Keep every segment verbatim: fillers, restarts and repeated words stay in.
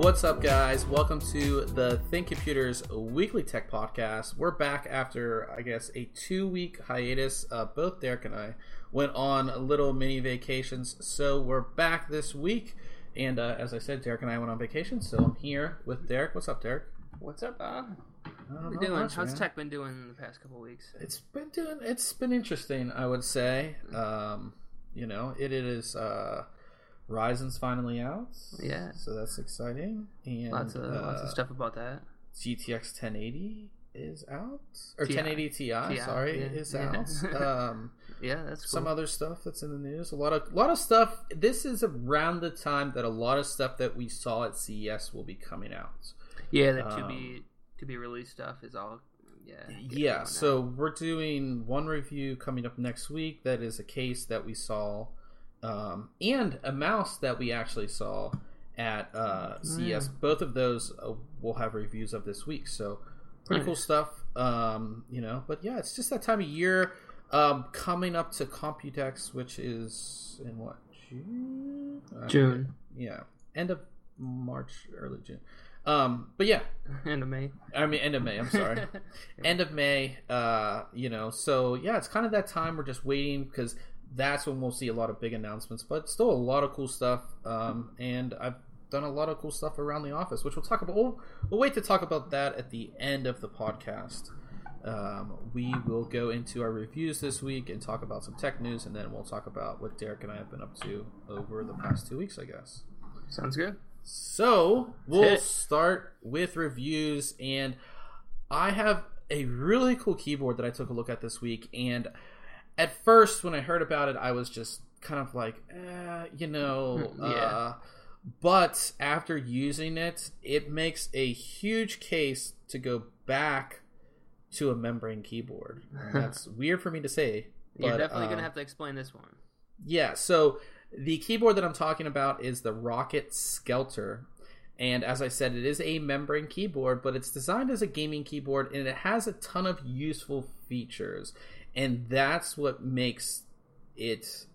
What's up, guys? Welcome to the Think Computers Weekly Tech Podcast. We're back after, I guess, a two-week hiatus. Uh, both Derek and I went on little mini vacations, so we're back this week. And uh, as I said, Derek and I went on vacation, so I'm here with Derek. What's up, Derek? What's up, Bob? How you doing? Much, How's man. Tech been doing in the past couple of weeks? It's been doing. It's been interesting, I would say. Um, you know, it, it is. Uh, Ryzen's finally out. Yeah. So that's exciting. And lots of uh, lots of stuff about that. G T X ten eighty is out, or Ti. ten eighty Ti. Ti sorry, yeah. is yeah. out. Um, yeah, that's cool. Some other stuff that's in the news. A lot of lot of stuff. This is around the time that a lot of stuff that we saw at C E S will be coming out. Yeah, the um, to be to be released stuff is all. Yeah. Yeah. So now. We're doing one review coming up next week. That is a case that we saw. Um, and a mouse that we actually saw at uh, C E S. Mm. Both of those uh, we'll have reviews of this week. So pretty nice. Cool stuff. Um, you know, but yeah, it's just that time of year um, coming up to Computex, which is in what June? June. Uh, yeah, end of March, early June. Um, but yeah, end of May. I mean, end of May. I'm sorry, end of May. Uh, you know, so yeah, it's kind of that time. We're just waiting because. That's when we'll see a lot of big announcements, but still a lot of cool stuff. Um, and I've done a lot of cool stuff around the office, which we'll talk about. We'll, we'll wait to talk about that at the end of the podcast. Um, we will go into our reviews this week and talk about some tech news, and then we'll talk about what Derek and I have been up to over the past two weeks, I guess. Sounds good. So we'll start with reviews, and I have a really cool keyboard that I took a look at this week, and at first, when I heard about it, I was just kind of like, eh, you know. yeah. Uh, but after using it, it makes a huge case to go back to a membrane keyboard. And that's weird for me to say. But, You're definitely uh, going to have to explain this one. Yeah, so the keyboard that I'm talking about is the Rocket Skelter. And as I said, it is a membrane keyboard, but it's designed as a gaming keyboard, and it has a ton of useful features. And that's what makes it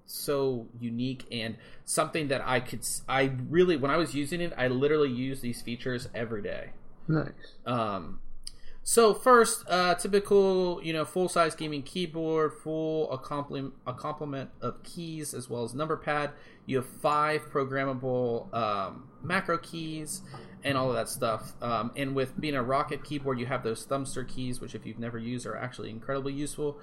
so unique and something that I could, I really, when I was using it, I literally use these features every day. Nice. Um, so first, uh, typical, you know, full-size gaming keyboard, full a complement, a complement of keys as well as number pad. You have five programmable um, macro keys and all of that stuff. Um, and with being a Rocket keyboard, you have those thumbster keys, which if you've never used are actually incredibly useful.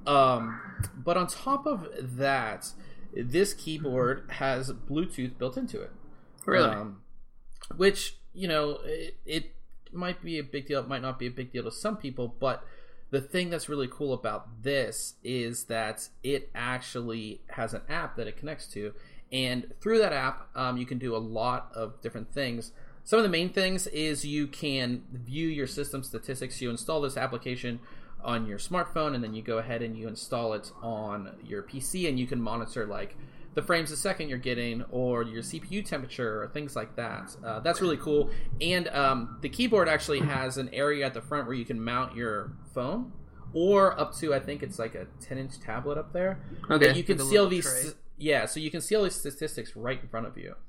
Um, but on top of that, this keyboard has Bluetooth built into it. Really? Um, which, you know, it, it might be a big deal. It might not be a big deal to some people, but the thing that's really cool about this is that it actually has an app that it connects to. And through that app, um, you can do a lot of different things. Some of the main things is you can view your system statistics. You install this application on your smartphone, and then you go ahead and you install it on your P C, and you can monitor like the frames a second you're getting, or your C P U temperature, or things like that. Uh, that's really cool. And um, the keyboard actually has an area at the front where you can mount your phone, or up to I think it's like a ten inch tablet up there. Okay. You can see all these. Tray. Yeah, so you can see all these statistics right in front of you.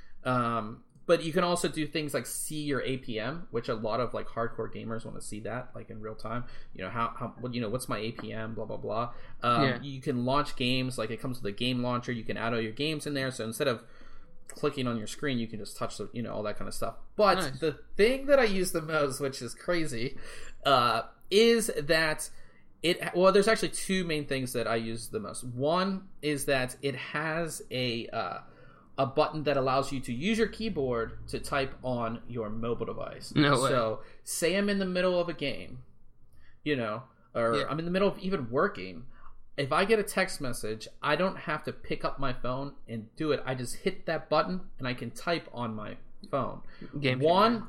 Um, but you can also do things like see your A P M, which a lot of like hardcore gamers want to see that like in real time. You know how how you know what's my A P M, blah blah blah. Um, yeah. You can launch games like it comes with a game launcher. You can add all your games in there. So instead of clicking on your screen, you can just touch the you know all that kind of stuff. But nice. The thing that I use the most, which is crazy, uh, is that. It, well, there's actually two main things that I use the most. One is that it has a uh, a button that allows you to use your keyboard to type on your mobile device. No way. So, say I'm in the middle of a game, you know, or yeah. I'm in the middle of even working. If I get a text message, I don't have to pick up my phone and do it. I just hit that button and I can type on my phone. Game One,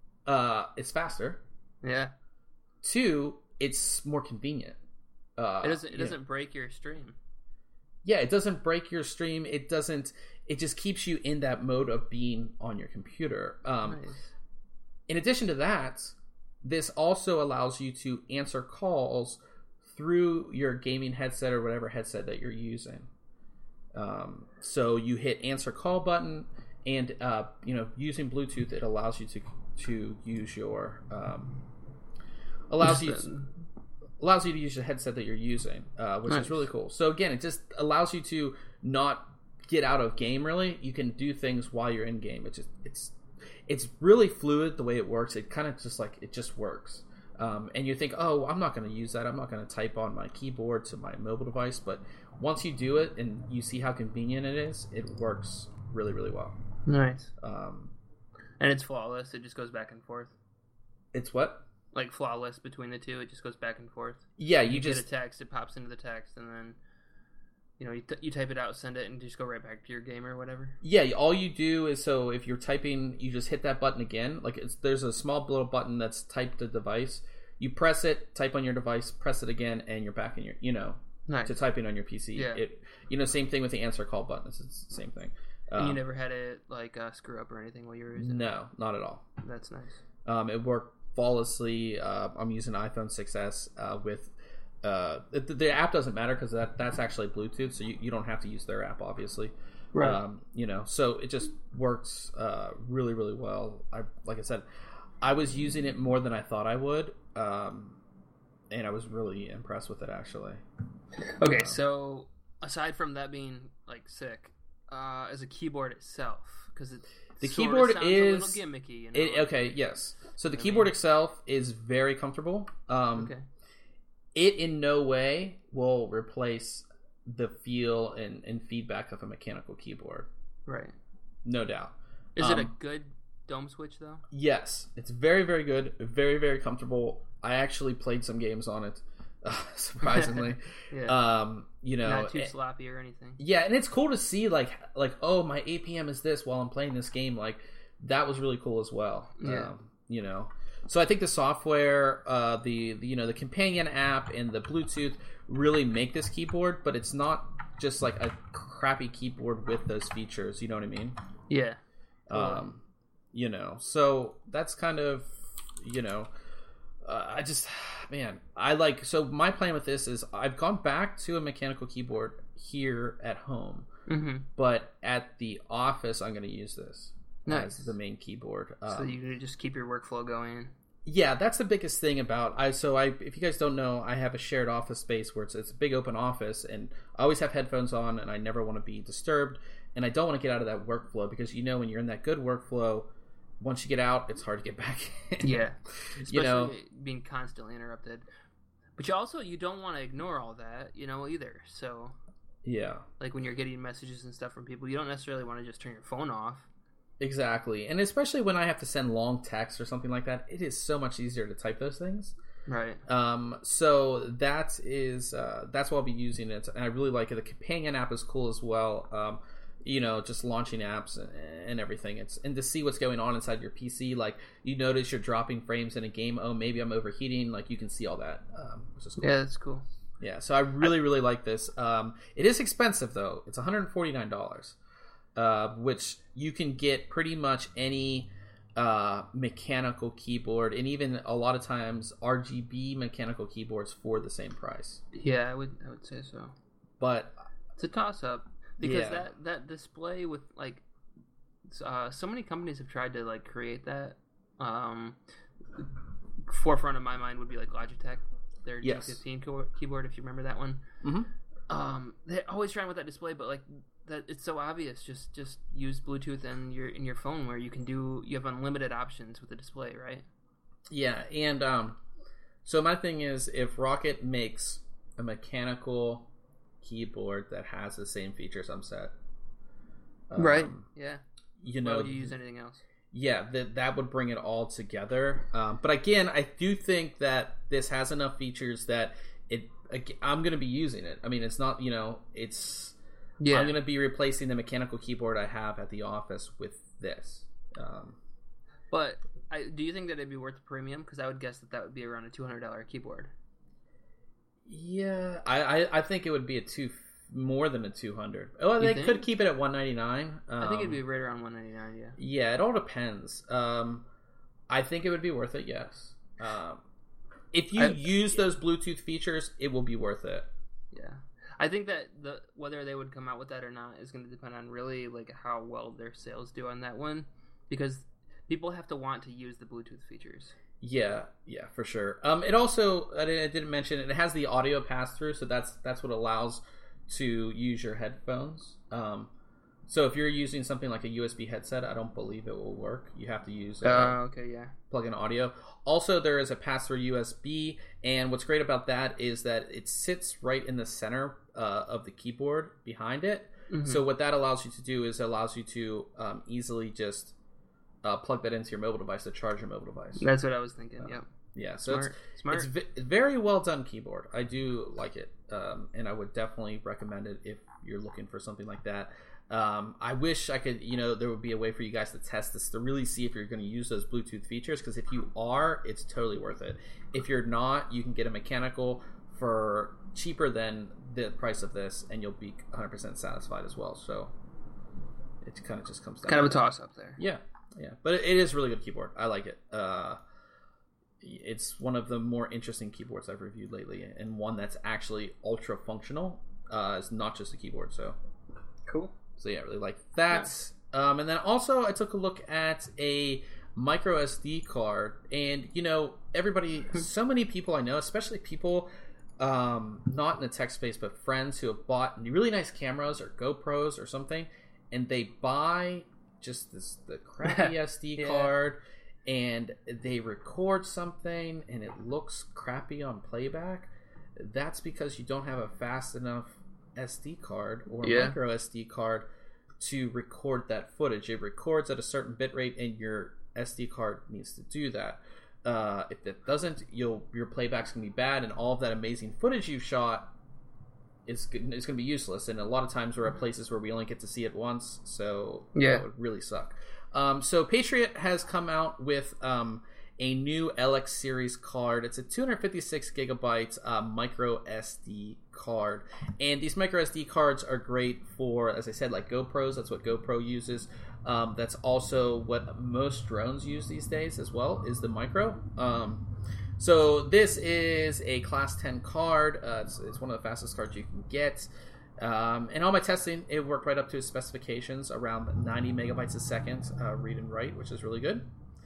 uh, it's faster. Yeah. Two, it's more convenient. Uh, it doesn't. It doesn't know. break your stream. Yeah, it doesn't break your stream. It doesn't. It just keeps you in that mode of being on your computer. Um, nice. In addition to that, this also allows you to answer calls through your gaming headset or whatever headset that you're using. Um, so you hit answer call button, and uh, you know, using Bluetooth, it allows you to to use your um, allows you to, allows you to use the headset that you're using, uh, which nice. is really cool. So again, it just allows you to not get out of game. Really, you can do things while you're in game. It's just, it's it's really fluid the way it works. It kind of just like it just works. Um, and you think, oh, I'm not going to use that. I'm not going to type on my keyboard to my mobile device. But once you do it and you see how convenient it is, it works really, really well. Nice. Um, and it's flawless. It just goes back and forth. It's what? Like flawless between the two. It just goes back and forth. Yeah, you, you just get a text. It pops into the text, and then you know you, t- you type it out, send it, and just go right back to your game or whatever. Yeah, all you do is so if you're typing, you just hit that button again. Like it's there's a small little button that's typed the device. You press it, type on your device, press it again, and you're back in your you know nice. to typing on your P C. Yeah. It you know same thing with the answer call buttons. It's the same thing. And um, you never had it like uh, screw up or anything while you were using it? No, not at all. That's nice. Um, it worked flawlessly. Uh, I'm using iPhone six S uh, with uh, the, the app doesn't matter because that that's actually Bluetooth, so you, you don't have to use their app, obviously. Right. Um, you know, so it just works uh, really, really well. I like I said, I was using it more than I thought I would, um, and I was really impressed with it actually. Okay, uh, so aside from that being like sick, uh, as a keyboard itself, because it the sorta keyboard sounds is a little gimmicky. You know? it, okay, yes. So the I keyboard mean, itself is very comfortable. Um, okay. It in no way will replace the feel and, and feedback of a mechanical keyboard. Right. No doubt. Is um, it a good dome switch though? Yes, it's very, very good. Very, very comfortable. I actually played some games on it, uh, surprisingly. yeah. Um, you know, not too it, sloppy or anything. Yeah, and it's cool to see like like oh, my A P M is this while I'm playing this game. Like that was really cool as well. Yeah. Um, you know. So I think the software, uh, the, the you know the companion app and the Bluetooth really make this keyboard, but it's not just like a crappy keyboard with those features. You know what I mean? Yeah. Um, you know, so that's kind of you know, uh, I just man, I like so my plan with this is I've gone back to a mechanical keyboard here at home, mm-hmm. but at the office I'm going to use this. Nice. As the main keyboard, um, so you can just keep your workflow going. Yeah, that's the biggest thing about I. So I, if you guys don't know, I have a shared office space where it's it's a big open office, and I always have headphones on, and I never want to be disturbed, and I don't want to get out of that workflow because you know when you're in that good workflow, once you get out, it's hard to get back in. Yeah, especially you know, being constantly interrupted. But you also you don't want to ignore all that, you know, either. So yeah, like when you're getting messages and stuff from people, you don't necessarily want to just turn your phone off. Exactly, and especially when I have to send long text or something like that, it is so much easier to type those things. Right. Um. So that is uh, that's why I'll be using it, and I really like it. The companion app is cool as well. Um, you know, just launching apps and, and everything. It's and to see what's going on inside your P C. Like you notice you're dropping frames in a game. Oh, maybe I'm overheating. Like you can see all that, um, which is cool. Yeah, that's cool. Yeah. So I really, really like this. Um, it is expensive though. It's one hundred forty-nine dollars. Uh, which you can get pretty much any uh, mechanical keyboard, and even a lot of times R G B mechanical keyboards for the same price. Yeah, I would I would say so. But it's a toss up because yeah. that that display with like uh, so many companies have tried to like create that. Um, forefront of my mind would be like Logitech, their yes. G fifteen keyboard, if you remember that one. Mm-hmm. Um, they're always trying with that display, but like. That it's so obvious. Just just use Bluetooth in your in your phone where you can do you have unlimited options with the display, right? Yeah, and um, so my thing is if Rocket makes a mechanical keyboard that has the same features, I'm set. Um, right. Yeah. You know, why would you use anything else? Yeah, that that would bring it all together. Um, but again, I do think that this has enough features that it. I'm going to be using it. I mean, it's not you know it's. Yeah. I'm going to be replacing the mechanical keyboard I have at the office with this. Um, but I, do you think that it'd be worth the premium? Because I would guess that that would be around a two hundred dollars keyboard. Yeah, I, I, I think it would be a two more than a two hundred. Oh, you they think? could keep it at one ninety-nine. Um, I think it'd be right around one ninety-nine. Yeah. Yeah, it all depends. Um, I think it would be worth it. Yes. Um, if you I, use those Bluetooth features, it will be worth it. Yeah. I think that the whether they would come out with that or not is going to depend on really like how well their sales do on that one, because people have to want to use the Bluetooth features. Yeah, yeah, for sure. Um, it also I didn't mention it has the audio pass through, so that's that's what allows to use your headphones. Um, so if you're using something like a U S B headset, I don't believe it will work. You have to use uh, uh, okay, yeah, plug-in audio. Also, there is a pass-through U S B, and what's great about that is that it sits right in the center uh, of the keyboard behind it. Mm-hmm. So what that allows you to do is it allows you to um, easily just uh, plug that into your mobile device to charge your mobile device. That's what I was thinking. Uh, yeah. Yeah, so Smart. it's Smart. it's v- very well done keyboard. I do like it, um, and I would definitely recommend it if you're looking for something like that. Um, I wish I could, you know, there would be a way for you guys to test this to really see if you're going to use those Bluetooth features. Because if you are, it's totally worth it. If you're not, you can get a mechanical for cheaper than the price of this, and you'll be one hundred percent satisfied as well. So it kind of just comes down. Kind of a that. toss up there. Yeah, yeah, but it, it is a really good keyboard. I like it. Uh, It's one of the more interesting keyboards I've reviewed lately, and one that's actually ultra functional. Uh, it's not just a keyboard, so cool. So yeah, I really like that. Yeah. Um, and then also I took a look at a micro S D card, and you know, everybody, so many people I know, especially people um, not in the tech space, but friends who have bought really nice cameras or GoPros or something, and they buy just this the crappy S D yeah. card. And they record something and it looks crappy on playback. That's because you don't have a fast enough S D card or yeah. micro S D card to record that footage. It records at a certain bit rate, and your S D card needs to do that. Uh, if it doesn't, you'll your playback's gonna be bad, and all of that amazing footage you've shot is is gonna be useless. And a lot of times we're at places where we only get to see it once, so yeah, that would really suck. Um, so Patriot has come out with um, a new L X series card. It's a two hundred fifty-six gigabyte uh, micro S D card, and these micro S D cards are great for, as I said, like GoPros. That's what GoPro uses. Um, that's also what most drones use these days as well, is the micro. Um, so this is a class ten card. Uh, it's, it's one of the fastest cards you can get. Um, and all my testing, it worked right up to its specifications, around ninety megabytes a second uh, read and write, which is really good.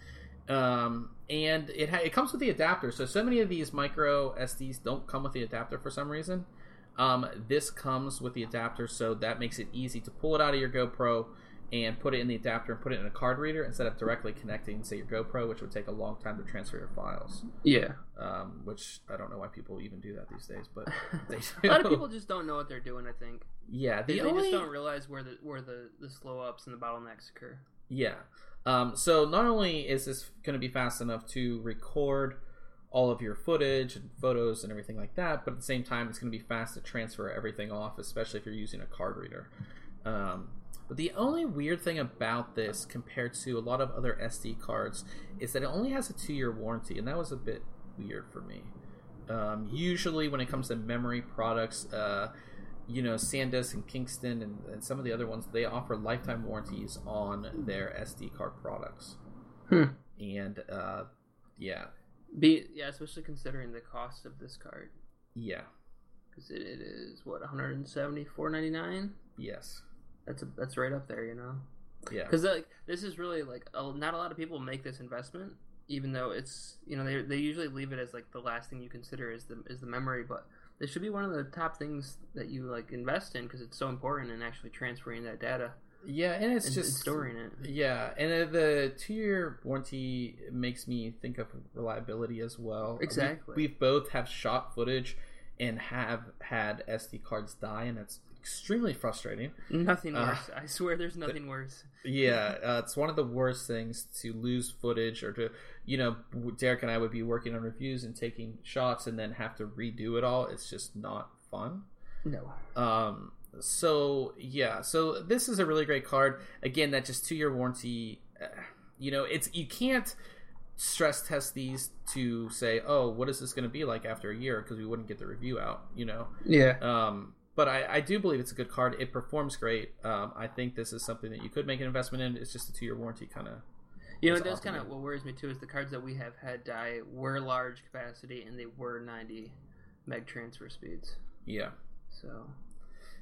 Um, and it ha- it comes with the adapter. So so many of these micro S Ds don't come with the adapter for some reason. Um, this comes with the adapter, so that makes it easy to pull it out of your GoPro and put it in the adapter and put it in a card reader instead of directly connecting, say, your GoPro, which would take a long time to transfer your files. Yeah. Um, which I don't know why people even do that these days, but they do. A lot of people just don't know what they're doing, I think. Yeah. The they, only... they just don't realize where the where the, the slow ups and the bottlenecks occur. Yeah. Um, so not only is this going to be fast enough to record all of your footage and photos and everything like that, but at the same time, it's going to be fast to transfer everything off, especially if you're using a card reader. Um, But the only weird thing about this compared to a lot of other S D cards is that it only has a two-year warranty, and that was a bit weird for me. Um, usually when it comes to memory products, uh, you know, SanDisk and Kingston and, and some of the other ones, they offer lifetime warranties on their S D card products. Hmm. And, uh, yeah. Be, yeah, especially considering the cost of this card. Yeah. Because it, it is, what, one seventy-four ninety-nine? Yes. That's a, that's right up there, you know. Yeah. Because like this is really like a, not a lot of people make this investment, even though it's you know they they usually leave it as like the last thing you consider is the is the memory, but this should be one of the top things that you like invest in because it's so important in actually transferring that data. Yeah, and it's and, just and storing it. Yeah, and uh, the two-year warranty makes me think of reliability as well. Exactly. We, we both have shot footage and have had S D cards die, and it's extremely frustrating. Nothing worse. Uh, I swear there's nothing worse. Yeah, uh, it's one of the worst things to lose footage or to, you know, Derek and I would be working on reviews and taking shots and then have to redo it all. It's just not fun. No. Um. So, yeah. So this is a really great card. Again, that just two-year warranty, uh, you know, it's you can't stress test these to say, oh, what is this going to be like after a year? Because we wouldn't get the review out, you know? Yeah. Um. But I, I do believe it's a good card. It performs great. Um, I think this is something that you could make an investment in. It's just a two-year warranty kind of. You know, it does kind of what worries me too is the cards that we have had die were large capacity and they were ninety meg transfer speeds. Yeah. So.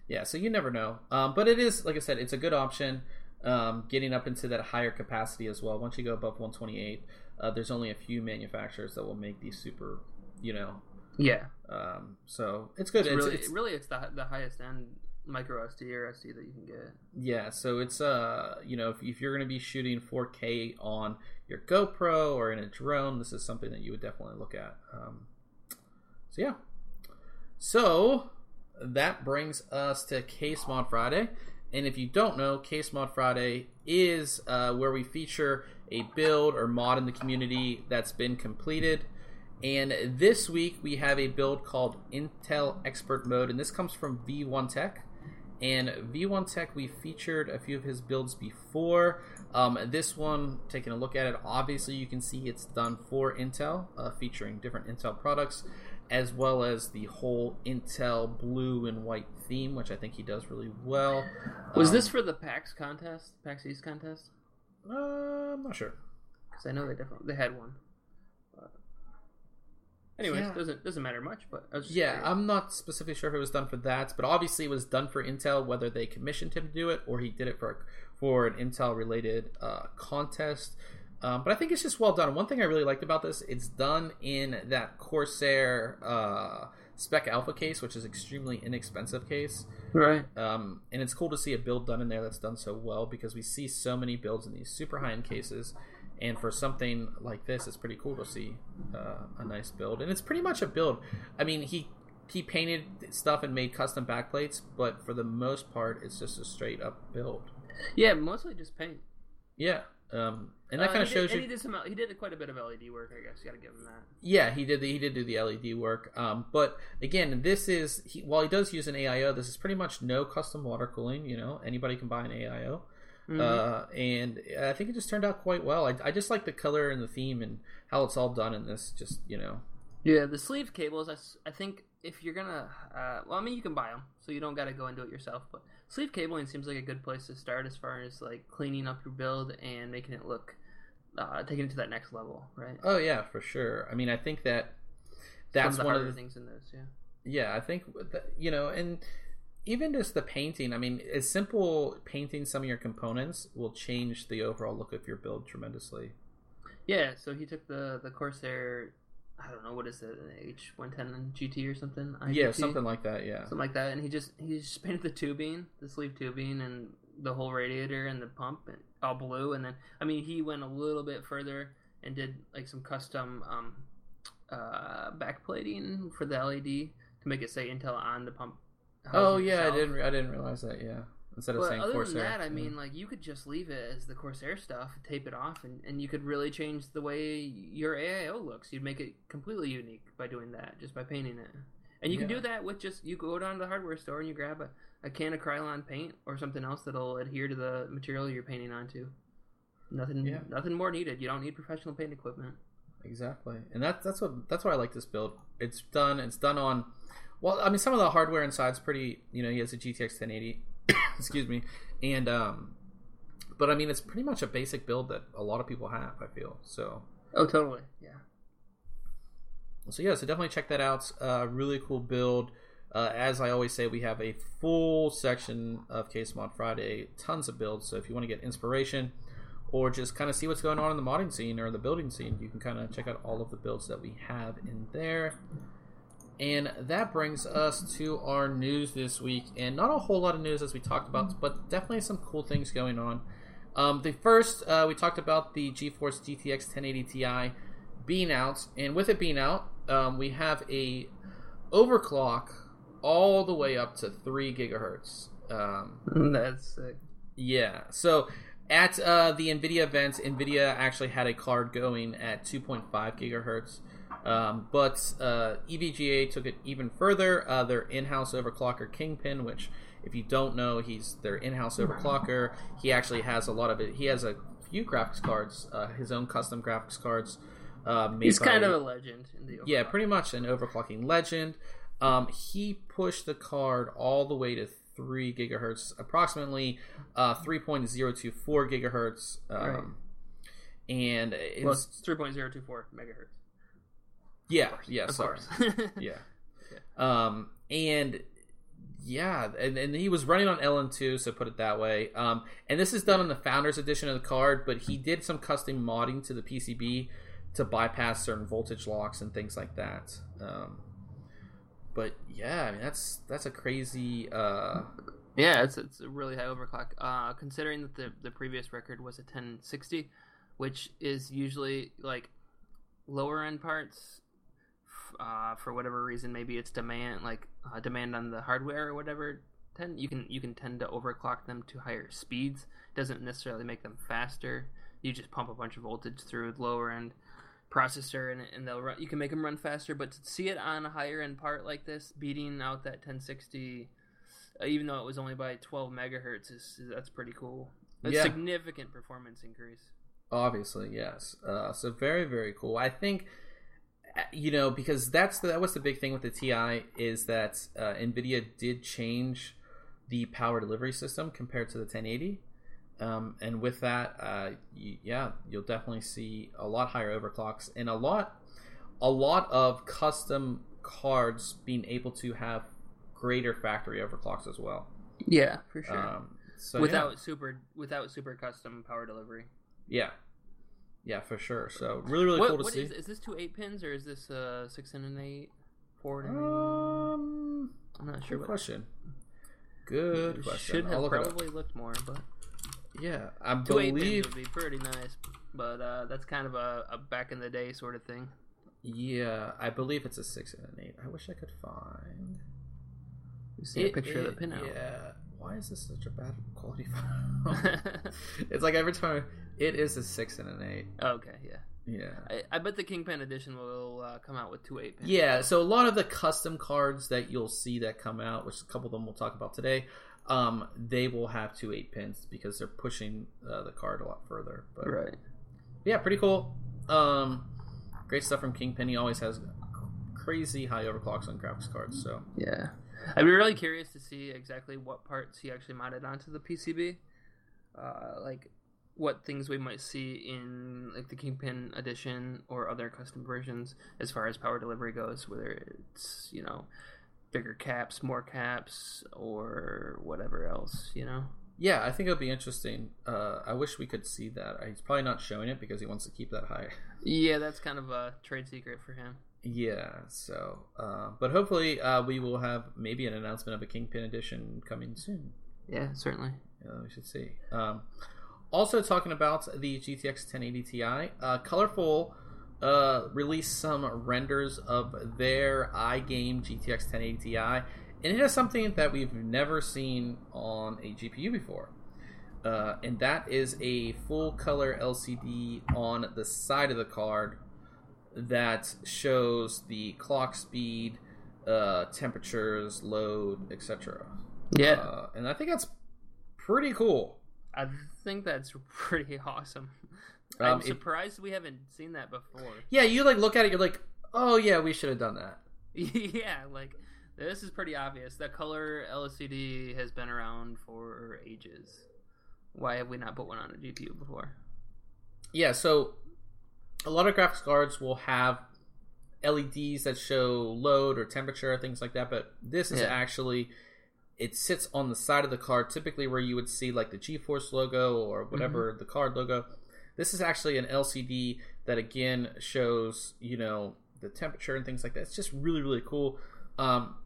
Yeah, so you never know. Um, but it is, like I said, it's a good option. Um, getting up into that higher capacity as well. Once you go above one twenty-eight, uh, there's only a few manufacturers that will make these super, you know. Yeah. Um, so it's good. It's it's, really, it's, really, it's the the highest end micro S D or S D that you can get. Yeah, so it's uh, you know, if, if you're going to be shooting four K on your GoPro or in a drone, this is something that you would definitely look at. Um, so yeah. So that brings us to Case Mod Friday. And if you don't know, Case Mod Friday is uh, where we feature a build or mod in the community that's been completed. And this week we have a build called Intel Expert Mode, and this comes from V one Tech. And V one Tech, we featured a few of his builds before. Um, this one, taking a look at it, obviously you can see it's done for Intel, uh, featuring different Intel products, as well as the whole Intel blue and white theme, which I think he does really well. Was um, this for the PAX contest, PAX East contest? Uh, I'm not sure. Because I know they definitely they had one. But... Anyways, Yeah. doesn't doesn't matter much. But I was just Yeah, curious. I'm not specifically sure if it was done for that, but obviously it was done for Intel, whether they commissioned him to do it or he did it for for an Intel-related uh, contest. Um, but I think it's just well done. One thing I really liked about this, it's done in that Corsair uh, Spec Alpha case, which is extremely inexpensive case. Right. Um, and it's cool to see a build done in there that's done so well, because we see so many builds in these super high-end cases. And for something like this, it's pretty cool to see uh, a nice build. And it's pretty much a build. I mean, he he painted stuff and made custom backplates, but for the most part, it's just a straight-up build. Yeah, mostly just paint. Yeah. Um, and that Uh, kind of he shows did, you. And he did some. He did quite a bit of L E D work. I guess you got to give him that. Yeah, he did. The, he did do the L E D work. Um, but again, this is he, while he does use an A I O, this is pretty much no custom water cooling. You know, anybody can buy an A I O. Mm-hmm. Uh, and I think it just turned out quite well. I, I just like the color and the theme and how it's all done in this. Just, you know. Yeah, the sleeve cables. I, I think if you're gonna, uh, well, I mean, you can buy them, so you don't got to go and do it yourself. But sleeve cabling seems like a good place to start as far as like cleaning up your build and making it look, uh, taking it to that next level, right? Oh yeah, for sure. I mean, I think that that's one of the one harder of the things in this. Yeah. Yeah, I think that, you know, and even just the painting. I mean, as simple painting some of your components will change the overall look of your build tremendously. Yeah. So he took the the Corsair. I don't know what is it, an H one ten G T or something. I G T? Yeah, something like that. Yeah, something like that. And he just he just painted the tubing, the sleeve tubing, and the whole radiator and the pump, and all blue. And then I mean, he went a little bit further and did like some custom um, uh, backplating for the L E D to make it say Intel on the pump. Oh yeah, itself. I didn't I didn't realize that. Yeah, instead of But saying other Corsair. than that, I yeah. mean, like you could just leave it as the Corsair stuff, tape it off, and, and you could really change the way your A I O looks. You'd make it completely unique by doing that, just by painting it. And you can Yeah. do that with just you go down to the hardware store and you grab a, a can of Krylon paint or something else that'll adhere to the material you're painting onto. Nothing, Yeah. nothing more needed. You don't need professional paint equipment. Exactly, and that's that's what that's why I like this build. It's done. It's done on. Well, I mean, some of the hardware inside's pretty. You know, he has a G T X ten eighty. Excuse me, and um, but I mean, it's pretty much a basic build that a lot of people have. I feel so. Oh, totally. Yeah. So yeah, so definitely check that out. Uh, really cool build. Uh, as I always say, we have a full section of Case Mod Friday, tons of builds. So if you want to get inspiration or just kind of see what's going on in the modding scene or the building scene, you can kind of check out all of the builds that we have in there. And that brings us to our news this week. And not a whole lot of news as we talked about, but definitely some cool things going on. Um, the first, uh, we talked about the GeForce G T X ten eighty Ti being out. And with it being out, um, we have a overclock all the way up to three gigahertz. Um, That's sick. yeah. So at uh, the NVIDIA event, NVIDIA actually had a card going at two point five gigahertz. Um, but uh, E V G A took it even further. Uh, their in-house overclocker Kingpin, which if you don't know, he's their in-house overclocker. He actually has a lot of it. He has a few graphics cards, uh, his own custom graphics cards. Uh, made He's by, kind of a legend in the overclock. Yeah, pretty much an overclocking legend. Um, he pushed the card all the way to three gigahertz, approximately uh, three point zero two four gigahertz. Um, Right. And it's, Well, it's three point zero two four megahertz. yeah, Of course. yeah, Of sorry. course. yeah. Um, and Yeah, and, and he was running on L N two, so put it that way. Um, and this is done on the Founders Edition of the card, but he did some custom modding to the P C B to bypass certain voltage locks and things like that. Um, but yeah, I mean that's that's a crazy. Uh... Yeah, it's it's a really high overclock. Uh, considering that the the previous record was a ten sixty, which is usually like lower end parts. Uh, for whatever reason, maybe it's demand like uh, demand on the hardware or whatever. Tend you can you can tend to overclock them to higher speeds. Doesn't necessarily make them faster. You just pump a bunch of voltage through the lower end processor, and and they'll run. You can make them run faster. But to see it on a higher end part like this, beating out that ten sixty, uh, even though it was only by twelve megahertz, is, is that's pretty cool. A yeah. significant performance increase. Obviously, yes. Uh, so very very cool. I think. You know, because that's the, that was the big thing with the T I is that uh, NVIDIA did change the power delivery system compared to the ten eighty. Um, and with that, uh, you, yeah, you'll definitely see a lot higher overclocks and a lot, a lot of custom cards being able to have greater factory overclocks as well. Yeah, for sure. Um, so without yeah. super, without super custom power delivery. Yeah. Yeah, for sure. So really, really what, cool to what see. Is, is this two eight pins or is this uh, six and an eight, four and an um, eight? I'm not sure. Good what... question. Good it question. Should have look probably looked more, but yeah, I two believe eight pins would be pretty nice. But uh, that's kind of a, a back in the day sort of thing. Yeah, I believe it's a six and an eight. I wish I could find. You see it, a picture it, of the pinout. Yeah. Why is this such a bad quality file? It's like every time it is a six and an eight. Okay, yeah. Yeah. I, I bet the Kingpin edition will uh, come out with two eight pins. Yeah, so a lot of the custom cards that you'll see that come out, which a couple of them we'll talk about today, um, they will have two eight pins because they're pushing uh, the card a lot further. But, right. Yeah, pretty cool. Um, great stuff from Kingpin. He always has crazy high overclocks on graphics cards. So yeah. I'd be really curious to see exactly what parts he actually modded onto the P C B. Uh, like, what things we might see in like the Kingpin edition or other custom versions as far as power delivery goes, whether it's, you know, bigger caps, more caps, or whatever else, you know? Yeah, I think it'll be interesting. Uh, I wish we could see that. He's probably not showing it because he wants to keep that high. Yeah, that's kind of a trade secret for him. Yeah, so, uh, but hopefully uh, we will have maybe an announcement of a Kingpin edition coming soon. Yeah, certainly. Yeah, we should see. Um, also talking about the G T X ten eighty Ti, uh, Colorful uh, released some renders of their iGame G T X ten eighty Ti, and it has something that we've never seen on a G P U before. Uh, and that is a full color L C D on the side of the card that shows the clock speed, uh, temperatures, load, et cetera. Yeah, uh, and I think that's pretty cool. I think that's pretty awesome. Um, I'm it, surprised we haven't seen that before. Yeah, you like look at it, you're like, oh yeah, we should have done that. Yeah, like this is pretty obvious. The color L C D has been around for ages. Why have we not put one on a G P U before? Yeah, so a lot of graphics cards will have L E Ds that show load or temperature, things like that, but this is yeah. actually, it sits on the side of the card, typically where you would see like the GeForce logo or whatever, mm-hmm. the card logo. This is actually an L C D that, again, shows, you know, the temperature and things like that. It's just really, really cool. Um,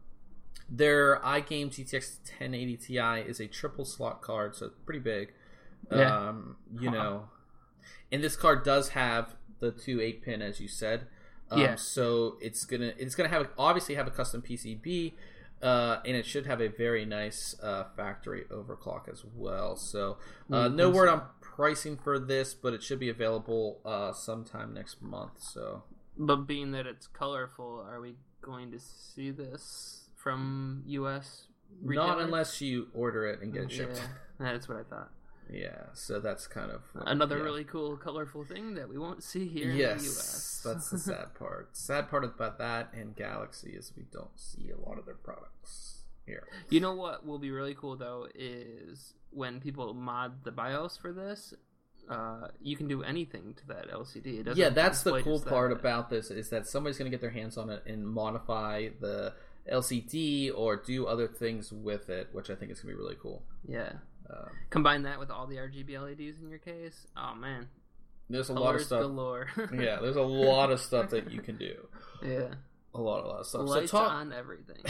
their iGame G T X ten eighty Ti is a triple slot card, so it's pretty big. Yeah. Um, you uh-huh. know, and this card does have the two eight pin, as you said. Um, yeah. So it's gonna it's gonna have obviously have a custom P C B, uh, and it should have a very nice uh, factory overclock as well. So uh, mm-hmm. no word on pricing for this, but it should be available uh, sometime next month. So, but being that it's colorful, are we going to see this from U S retailers? Not unless you order it and get it shipped. Yeah, that's what I thought. Yeah, so that's kind of what, another yeah. really cool, colorful thing that we won't see here yes, in the U S. That's the sad part. Sad part about that and Galaxy is we don't see a lot of their products here. You know what will be really cool though is when people mod the BIOS for this, uh, you can do anything to that L C D. It doesn't yeah, that's the cool part that. about this is that somebody's going to get their hands on it and modify the L C D or do other things with it, which I think is gonna be really cool. Yeah. Um, Combine that with all the R G B L E Ds in your case. Oh man, there's a colors lot of stuff. galore. Yeah, there's a lot of stuff that you can do. Yeah, a lot, a lot of stuff. Lights so talk on everything.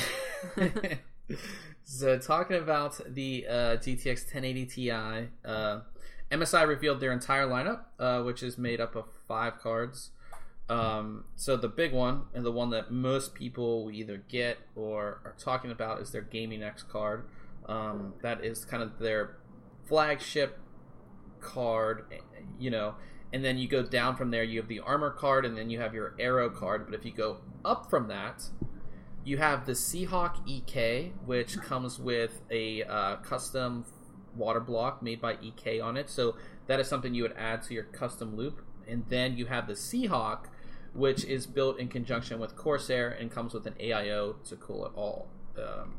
So talking about the uh, G T X ten eighty Ti, uh, M S I revealed their entire lineup, uh, which is made up of five cards. Um, so the big one, and the one that most people will either get or are talking about, is their Gaming X card. Um, that is kind of their flagship card, you know. And then you go down from there, you have the Armor card, and then you have your Arrow card. But if you go up from that, you have the Seahawk E K, which comes with a uh, custom water block made by E K on it. So that is something you would add to your custom loop. And then you have the Seahawk, which is built in conjunction with Corsair and comes with an A I O to cool it all. Um,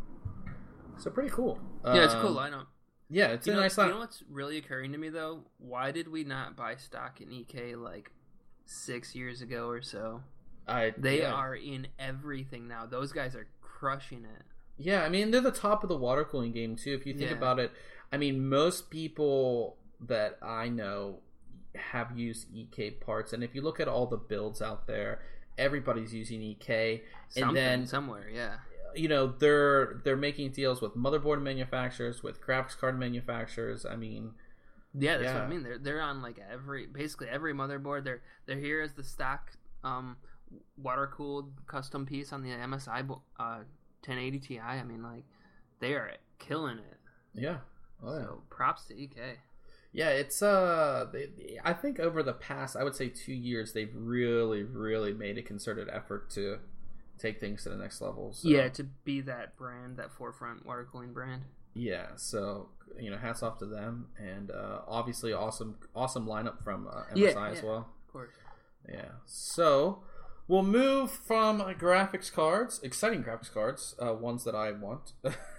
so pretty cool. Yeah, it's a cool Um, lineup. Yeah, it's You a know, nice you lineup. know what's really occurring to me though? Why did we not buy stock in E K like six years ago or so? I, They yeah. are in everything now. Those guys are crushing it. Yeah, I mean, they're the top of the water cooling game, too. If you think Yeah. about it, I mean, most people that I know have used E K parts. And if you look at all the builds out there, everybody's using E K. Something And then, somewhere, yeah. you know, they're they're making deals with motherboard manufacturers, with graphics card manufacturers. I mean, Yeah, that's Yeah. what I mean. They're they're on like every basically every motherboard. They're they're here as the stock um water cooled custom piece on the M S I bo- uh ten eighty Ti. I mean, like they are killing it. yeah. Oh, yeah. So props to E K. Yeah, it's uh, they, I think over the past, I would say two years, they've really, really made a concerted effort to take things to the next level. So, Yeah, to be that brand, that forefront water cooling brand. yeah. So you know, hats off to them, and uh, obviously, awesome, awesome lineup from uh, M S I Yeah, as yeah. well. Of course. Yeah. So we'll move from graphics cards, exciting graphics cards, uh, ones that I want,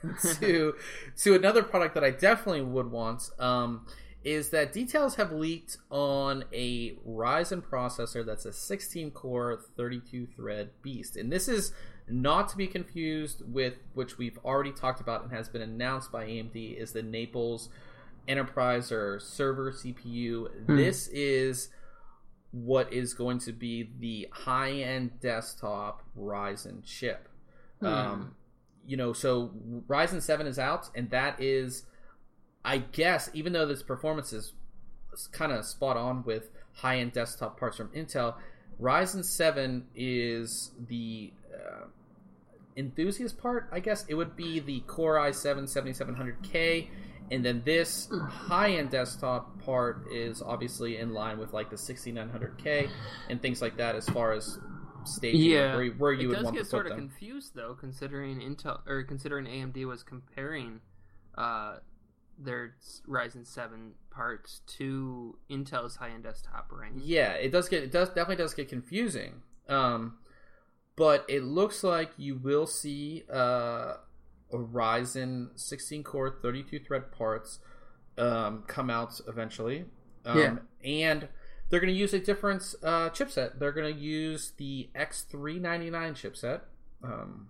to to another product that I definitely would want. Um, is that details have leaked on a Ryzen processor that's a sixteen core, thirty-two thread beast. And this is not to be confused with, which we've already talked about and has been announced by A M D, is the Naples Enterprise or server C P U. Hmm. This is what is going to be the high-end desktop Ryzen chip. Hmm. Um, you know, so Ryzen seven is out, and that is, I guess, even though this performance is kind of spot on with high-end desktop parts from Intel, Ryzen seven is the uh, enthusiast part, I guess. It would be the Core i seven seventy-seven hundred K, and then this high-end desktop part is obviously in line with like the sixty-nine hundred K and things like that as far as staging Yeah, where, where you it would does want get to sort put of them. confused though, considering Intel or considering A M D was comparing uh, their Ryzen seven parts to Intel's high-end desktop range. Yeah, it does get it does definitely does get confusing. Um, but it looks like you will see uh, a Ryzen sixteen core, thirty-two thread parts um, come out eventually. Um, Yeah. and they're going to use a different uh, chipset. They're going to use the X three ninety-nine chipset, um,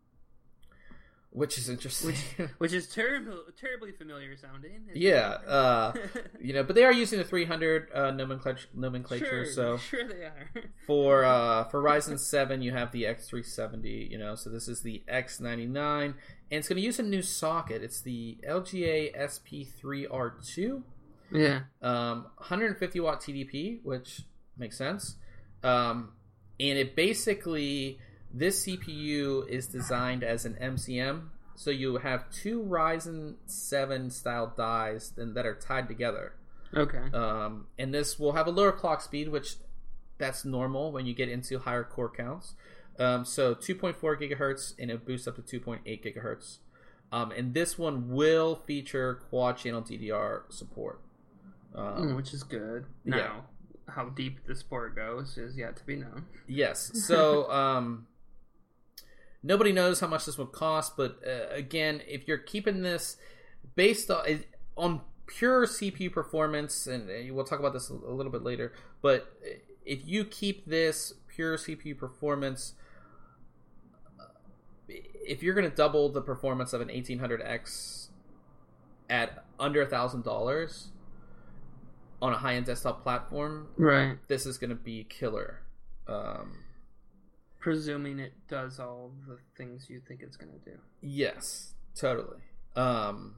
which is interesting. Which is terrible, terribly familiar sounding. It's- yeah, uh, you know, but they are using the three hundred uh, nomenclature. Nomenclature, sure, so sure they are. for uh, for Ryzen seven, you have the X three seventy. You know, so this is the X ninety-nine, and it's going to use a new socket. It's the L G A S P three R two. Yeah. Um, one hundred fifty watt T D P, which makes sense. Um, and it basically, this C P U is designed as an M C M. So you have two Ryzen seven style dies then that are tied together. Okay. Um, and this will have a lower clock speed, which that's normal when you get into higher core counts. Um, so two point four gigahertz, and it boosts up to two point eight gigahertz. Um, and this one will feature quad channel D D R support. Um, Mm, which is good. yeah. Now, how deep the sport goes is yet to be known. Yes. So um, nobody knows how much this will cost, but uh, again, if you're keeping this based on, on pure C P U performance, and uh, we'll talk about this a little bit later, but if you keep this pure C P U performance, if you're going to double the performance of an eighteen hundred X at under a thousand dollars on a high-end desktop platform, right? This is going to be killer. Um, Presuming it does all the things you think it's going to do. Yes, totally. Um,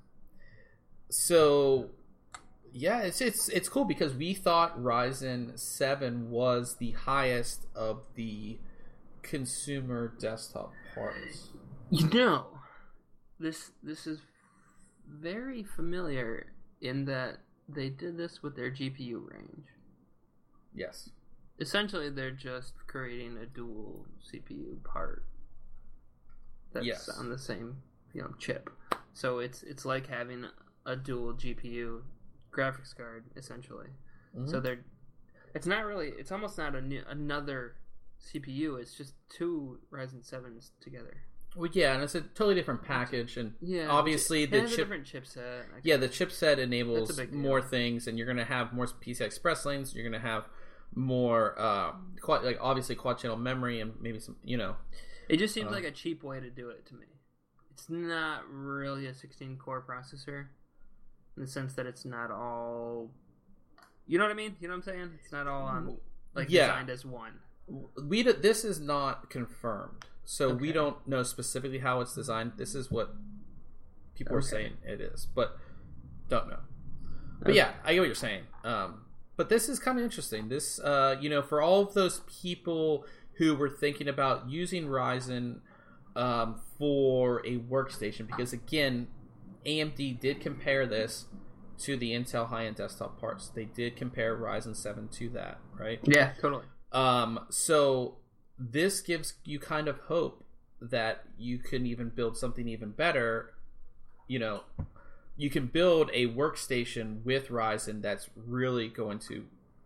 so yeah, it's it's it's cool because we thought Ryzen seven was the highest of the consumer desktop parts. You know, this this is very familiar in that they did this with their G P U range. Yes. Essentially, they're just creating a dual C P U part that's yes. on the same, you know, chip. So it's it's like having a dual G P U graphics card, essentially. Mm-hmm. So they're it's not really it's almost not a new, another C P U. It's just two Ryzen sevens together. Well, yeah, and it's a totally different package, and yeah, obviously it the has chip, a different chipset. Yeah, the chipset enables more deal. things, and you're going to have more P C I Express lanes. You're going to have more, uh, quad, like obviously quad channel memory, and maybe some, you know. It just seems uh, like a cheap way to do it to me. It's not really a sixteen core processor, in the sense that it's not all. You know what I mean? You know what I'm saying? It's not all on like yeah. designed as one. We this is not confirmed. So okay. we don't know specifically how it's designed. This is what people okay. are saying it is, but don't know. But okay. yeah, I get what you're saying. Um, but this is kind of interesting. This, uh, you know, for all of those people who were thinking about using Ryzen um, for a workstation, because again, A M D did compare this to the Intel high-end desktop parts. They did compare Ryzen seven to that, right? Yeah, totally. Um, so this gives you kind of hope that you can even build something even better. You know, you can build a workstation with Ryzen that's really going to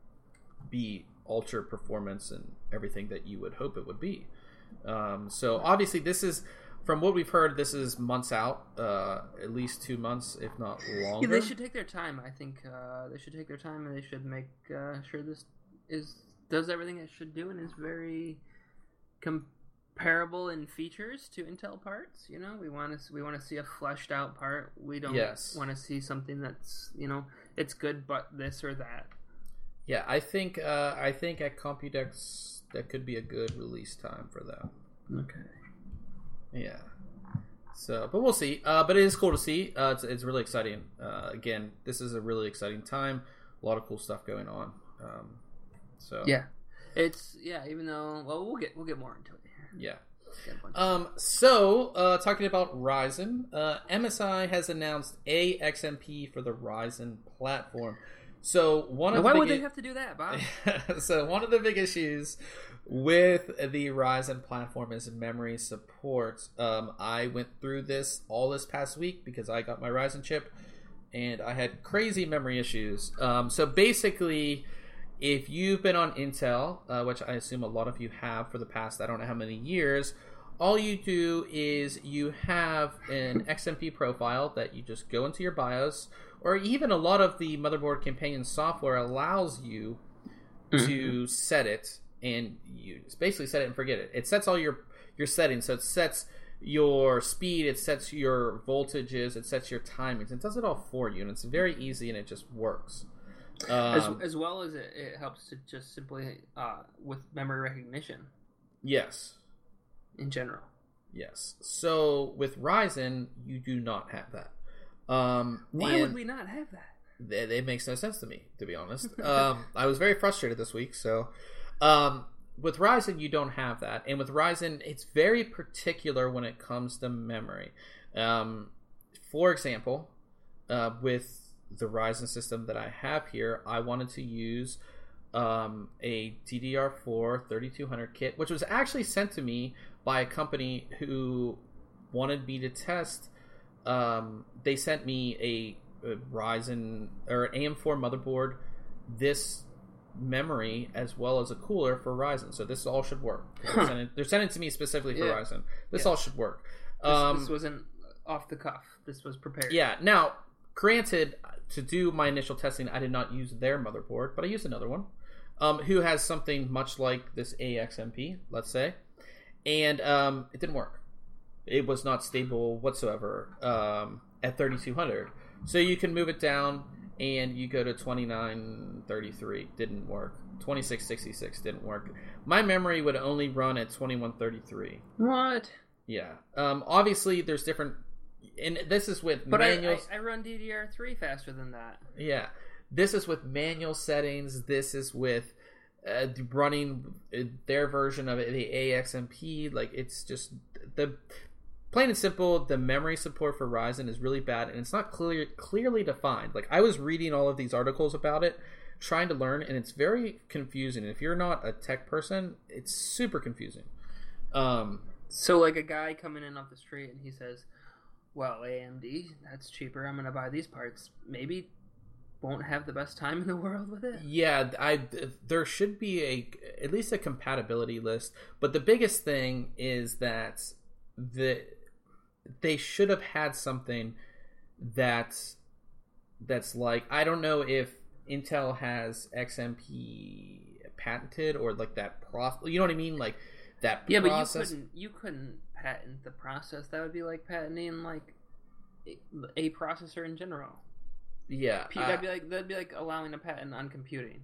be ultra performance and everything that you would hope it would be. Um, so obviously this is, from what we've heard, this is months out, uh, at least two months, if not longer. Yeah, they should take their time. I think uh, they should take their time, and they should make uh, sure this is does everything it should do and is very comparable in features to Intel parts. You know, we want to we want to see a fleshed out part. We don't yes. want to see something that's, you know, it's good but this or that. Yeah, I think uh, I think at Computex that could be a good release time for them. Okay. Yeah. So, but we'll see. Uh, but it is cool to see. Uh, it's it's really exciting. Uh, again, this is a really exciting time. A lot of cool stuff going on. Um, so yeah. It's yeah. Even though, well, we'll get we'll get more into it Yeah. here. Um. So, uh, talking about Ryzen, uh, M S I has announced A X M P for the Ryzen platform. So one of now, why the would big, they have to do that, Bob? So one of the big issues with the Ryzen platform is memory support. Um, I went through this all this past week because I got my Ryzen chip, and I had crazy memory issues. Um, so basically, if you've been on Intel, uh, which I assume a lot of you have for the past I don't know how many years, all you do is you have an X M P profile that you just go into your BIOS, or even a lot of the motherboard companion software allows you mm-hmm. to set it, and you just basically set it and forget it. It sets all your, your settings, so it sets your speed, it sets your voltages, it sets your timings, it does it all for you, and it's very easy and it just works. Um, as, as well as it, it helps to just simply uh, with memory recognition. Yes. In general. Yes. So with Ryzen, you do not have that. Um, Why would we not have that? It, it makes no sense to me, to be honest. um, I was very frustrated this week. So um, with Ryzen, you don't have that. And with Ryzen, it's very particular when it comes to memory. Um, for example, uh, with the Ryzen system that I have here, I wanted to use um, a D D R four thirty-two hundred kit, which was actually sent to me by a company who wanted me to test. Um, they sent me a, a Ryzen or an A M four motherboard, this memory as well as a cooler for Ryzen. So this all should work. Huh. They're, sending, they're sending it to me specifically for yeah. Ryzen. This yeah. all should work. Um, this, this wasn't off the cuff. This was prepared. Yeah. Now, granted, to do my initial testing, I did not use their motherboard, but I used another one, um, who has something much like this A X M P, let's say, and um, it didn't work. it was not stable whatsoever um, at thirty-two hundred. So you can move it down, and you go to twenty-nine thirty-three. Didn't work. twenty-six sixty-six didn't work. My memory would only run at twenty-one thirty-three. What? Yeah. Um, obviously, there's different... And this is with but manuals. I, I, I run D D R three faster than that. Yeah. This is with manual settings. This is with uh, running their version of it, the A X M P. Like, it's just... the plain and simple, the memory support for Ryzen is really bad, and it's not clear, clearly defined. Like, I was reading all of these articles about it, trying to learn, and it's very confusing. If you're not a tech person, it's super confusing. Um, so, like, a guy coming in off the street, and he says, well, A M D, that's cheaper, I'm going to buy these parts. Maybe won't have the best time in the world with it? Yeah, I, there should be a at least a compatibility list, but the biggest thing is that the... they should have had something that's that's like, I don't know if Intel has X M P patented or like that process. You know what I mean? Like that yeah, process. But you couldn't you couldn't patent the process. That would be like patenting like a, a processor in general. Yeah, that'd uh, be like that'd be like allowing a patent on computing.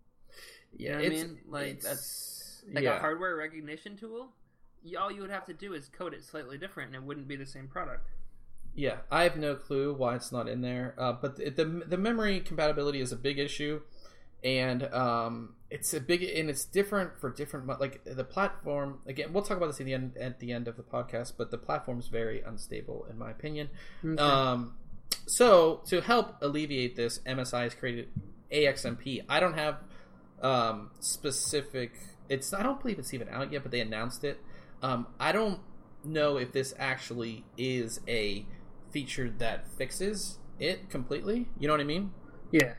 Yeah, you know what I mean? Like that's like yeah. a hardware recognition tool. All you would have to do is code it slightly different, and it wouldn't be the same product. Yeah, I have no clue why it's not in there. Uh, but the, the the memory compatibility is a big issue, and um, it's a big and it's different for different. Like the platform, again, we'll talk about this at the end at the end of the podcast. But the platform is very unstable, in my opinion. Okay. Um, so to help alleviate this, M S I has created A X M P. I don't have um, specific. It's I don't believe it's even out yet, but they announced it. Um, I don't know if this actually is a feature that fixes it completely. You know what I mean? Yeah.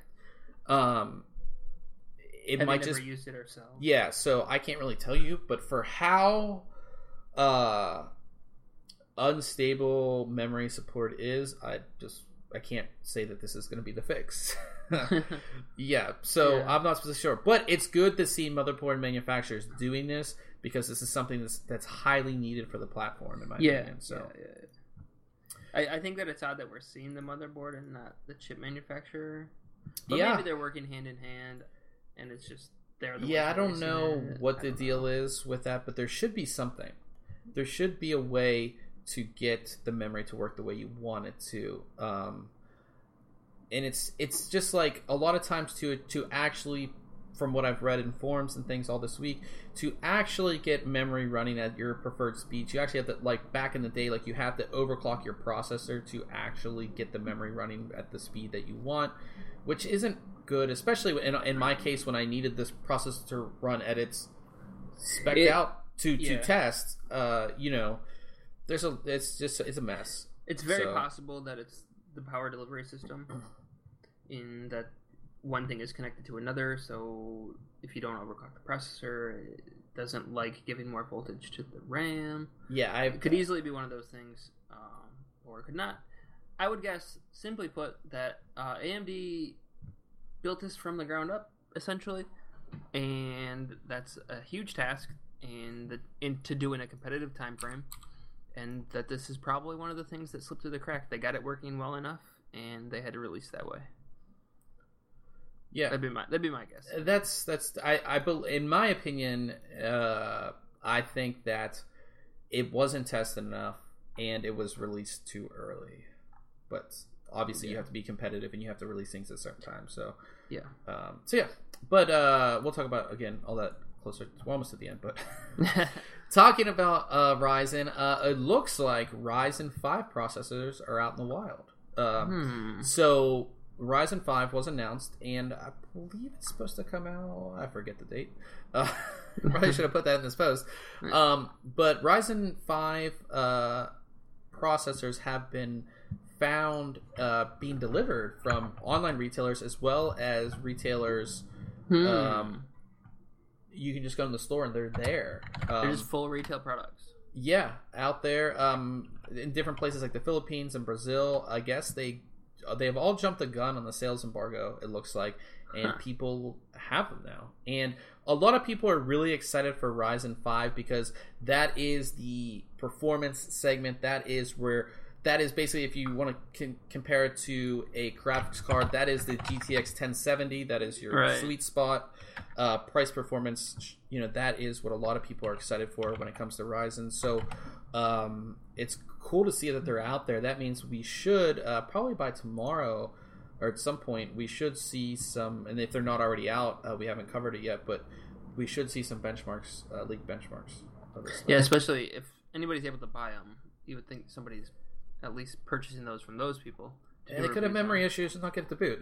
Um, it Have might we never just used it ourselves. Yeah. So I can't really tell you, but for how uh, unstable memory support is, I just I can't say that this is going to be the fix. yeah. So yeah. I'm not specifically sure, but it's good to see motherboard manufacturers doing this, because this is something that's that's highly needed for the platform, in my yeah, opinion. So, yeah, yeah, yeah. I, I think that it's odd that we're seeing the motherboard and not the chip manufacturer. But yeah, maybe they're working hand in hand, and it's just they're the yeah. I don't know it. what the don't deal know. is with that, but there should be something. There should be a way to get the memory to work the way you want it to. Um, and it's it's just like a lot of times to to actually, from what I've read in forums and things all this week, to actually get memory running at your preferred speeds, you actually have to, like back in the day, like you have to overclock your processor to actually get the memory running at the speed that you want, which isn't good, especially in, in my case when I needed this processor to run at its spec it, out to, yeah. to test. Uh, you know, there's a it's just it's a mess. It's very so. possible that it's the power delivery system, in that one thing is connected to another, so if you don't overclock the processor, it doesn't like giving more voltage to the RAM. Yeah, I it could easily be one of those things, um, or it could not. I would guess, simply put, that uh, A M D built this from the ground up, essentially, and that's a huge task, and the, in, to do in a competitive time frame, and that this is probably one of the things that slipped through the crack. They got it working well enough, and they had to release that way. Yeah, that'd be my that'd be my guess. That's that's I I in my opinion, uh, I think that it wasn't tested enough and it was released too early. But obviously, yeah. you have to be competitive and you have to release things at certain times. So yeah, um, so yeah. But uh, we'll talk about again all that closer. We're almost at the end, but talking about uh, Ryzen, uh, it looks like Ryzen five processors are out in the wild. Um, hmm. So. Ryzen five was announced, and I believe it's supposed to come out. I forget the date. Uh, probably should have put that in this post. Um, but Ryzen five uh, processors have been found uh, being delivered from online retailers as well as retailers. Hmm. Um, you can just go in the store and they're there. Um, they're just full retail products. Yeah, out there um, in different places like the Philippines and Brazil. I guess they they've all jumped the gun on the sales embargo, it looks like, and huh. people have them now. And a lot of people are really excited for Ryzen five because that is the performance segment. That is where that is basically, if you want to con- compare it to a graphics card, that is the G T X ten seventy. That is your right. sweet spot. Uh, price performance, you know, that is what a lot of people are excited for when it comes to Ryzen. So um, it's cool to see that they're out there. That means we should uh, probably by tomorrow or at some point we should see some, and if they're not already out, uh, we haven't covered it yet, but we should see some benchmarks, uh, league benchmarks of this stuff. Yeah, especially if anybody's able to buy them, you would think somebody's at least purchasing those from those people. And they could have memory them. issues and not get the boot.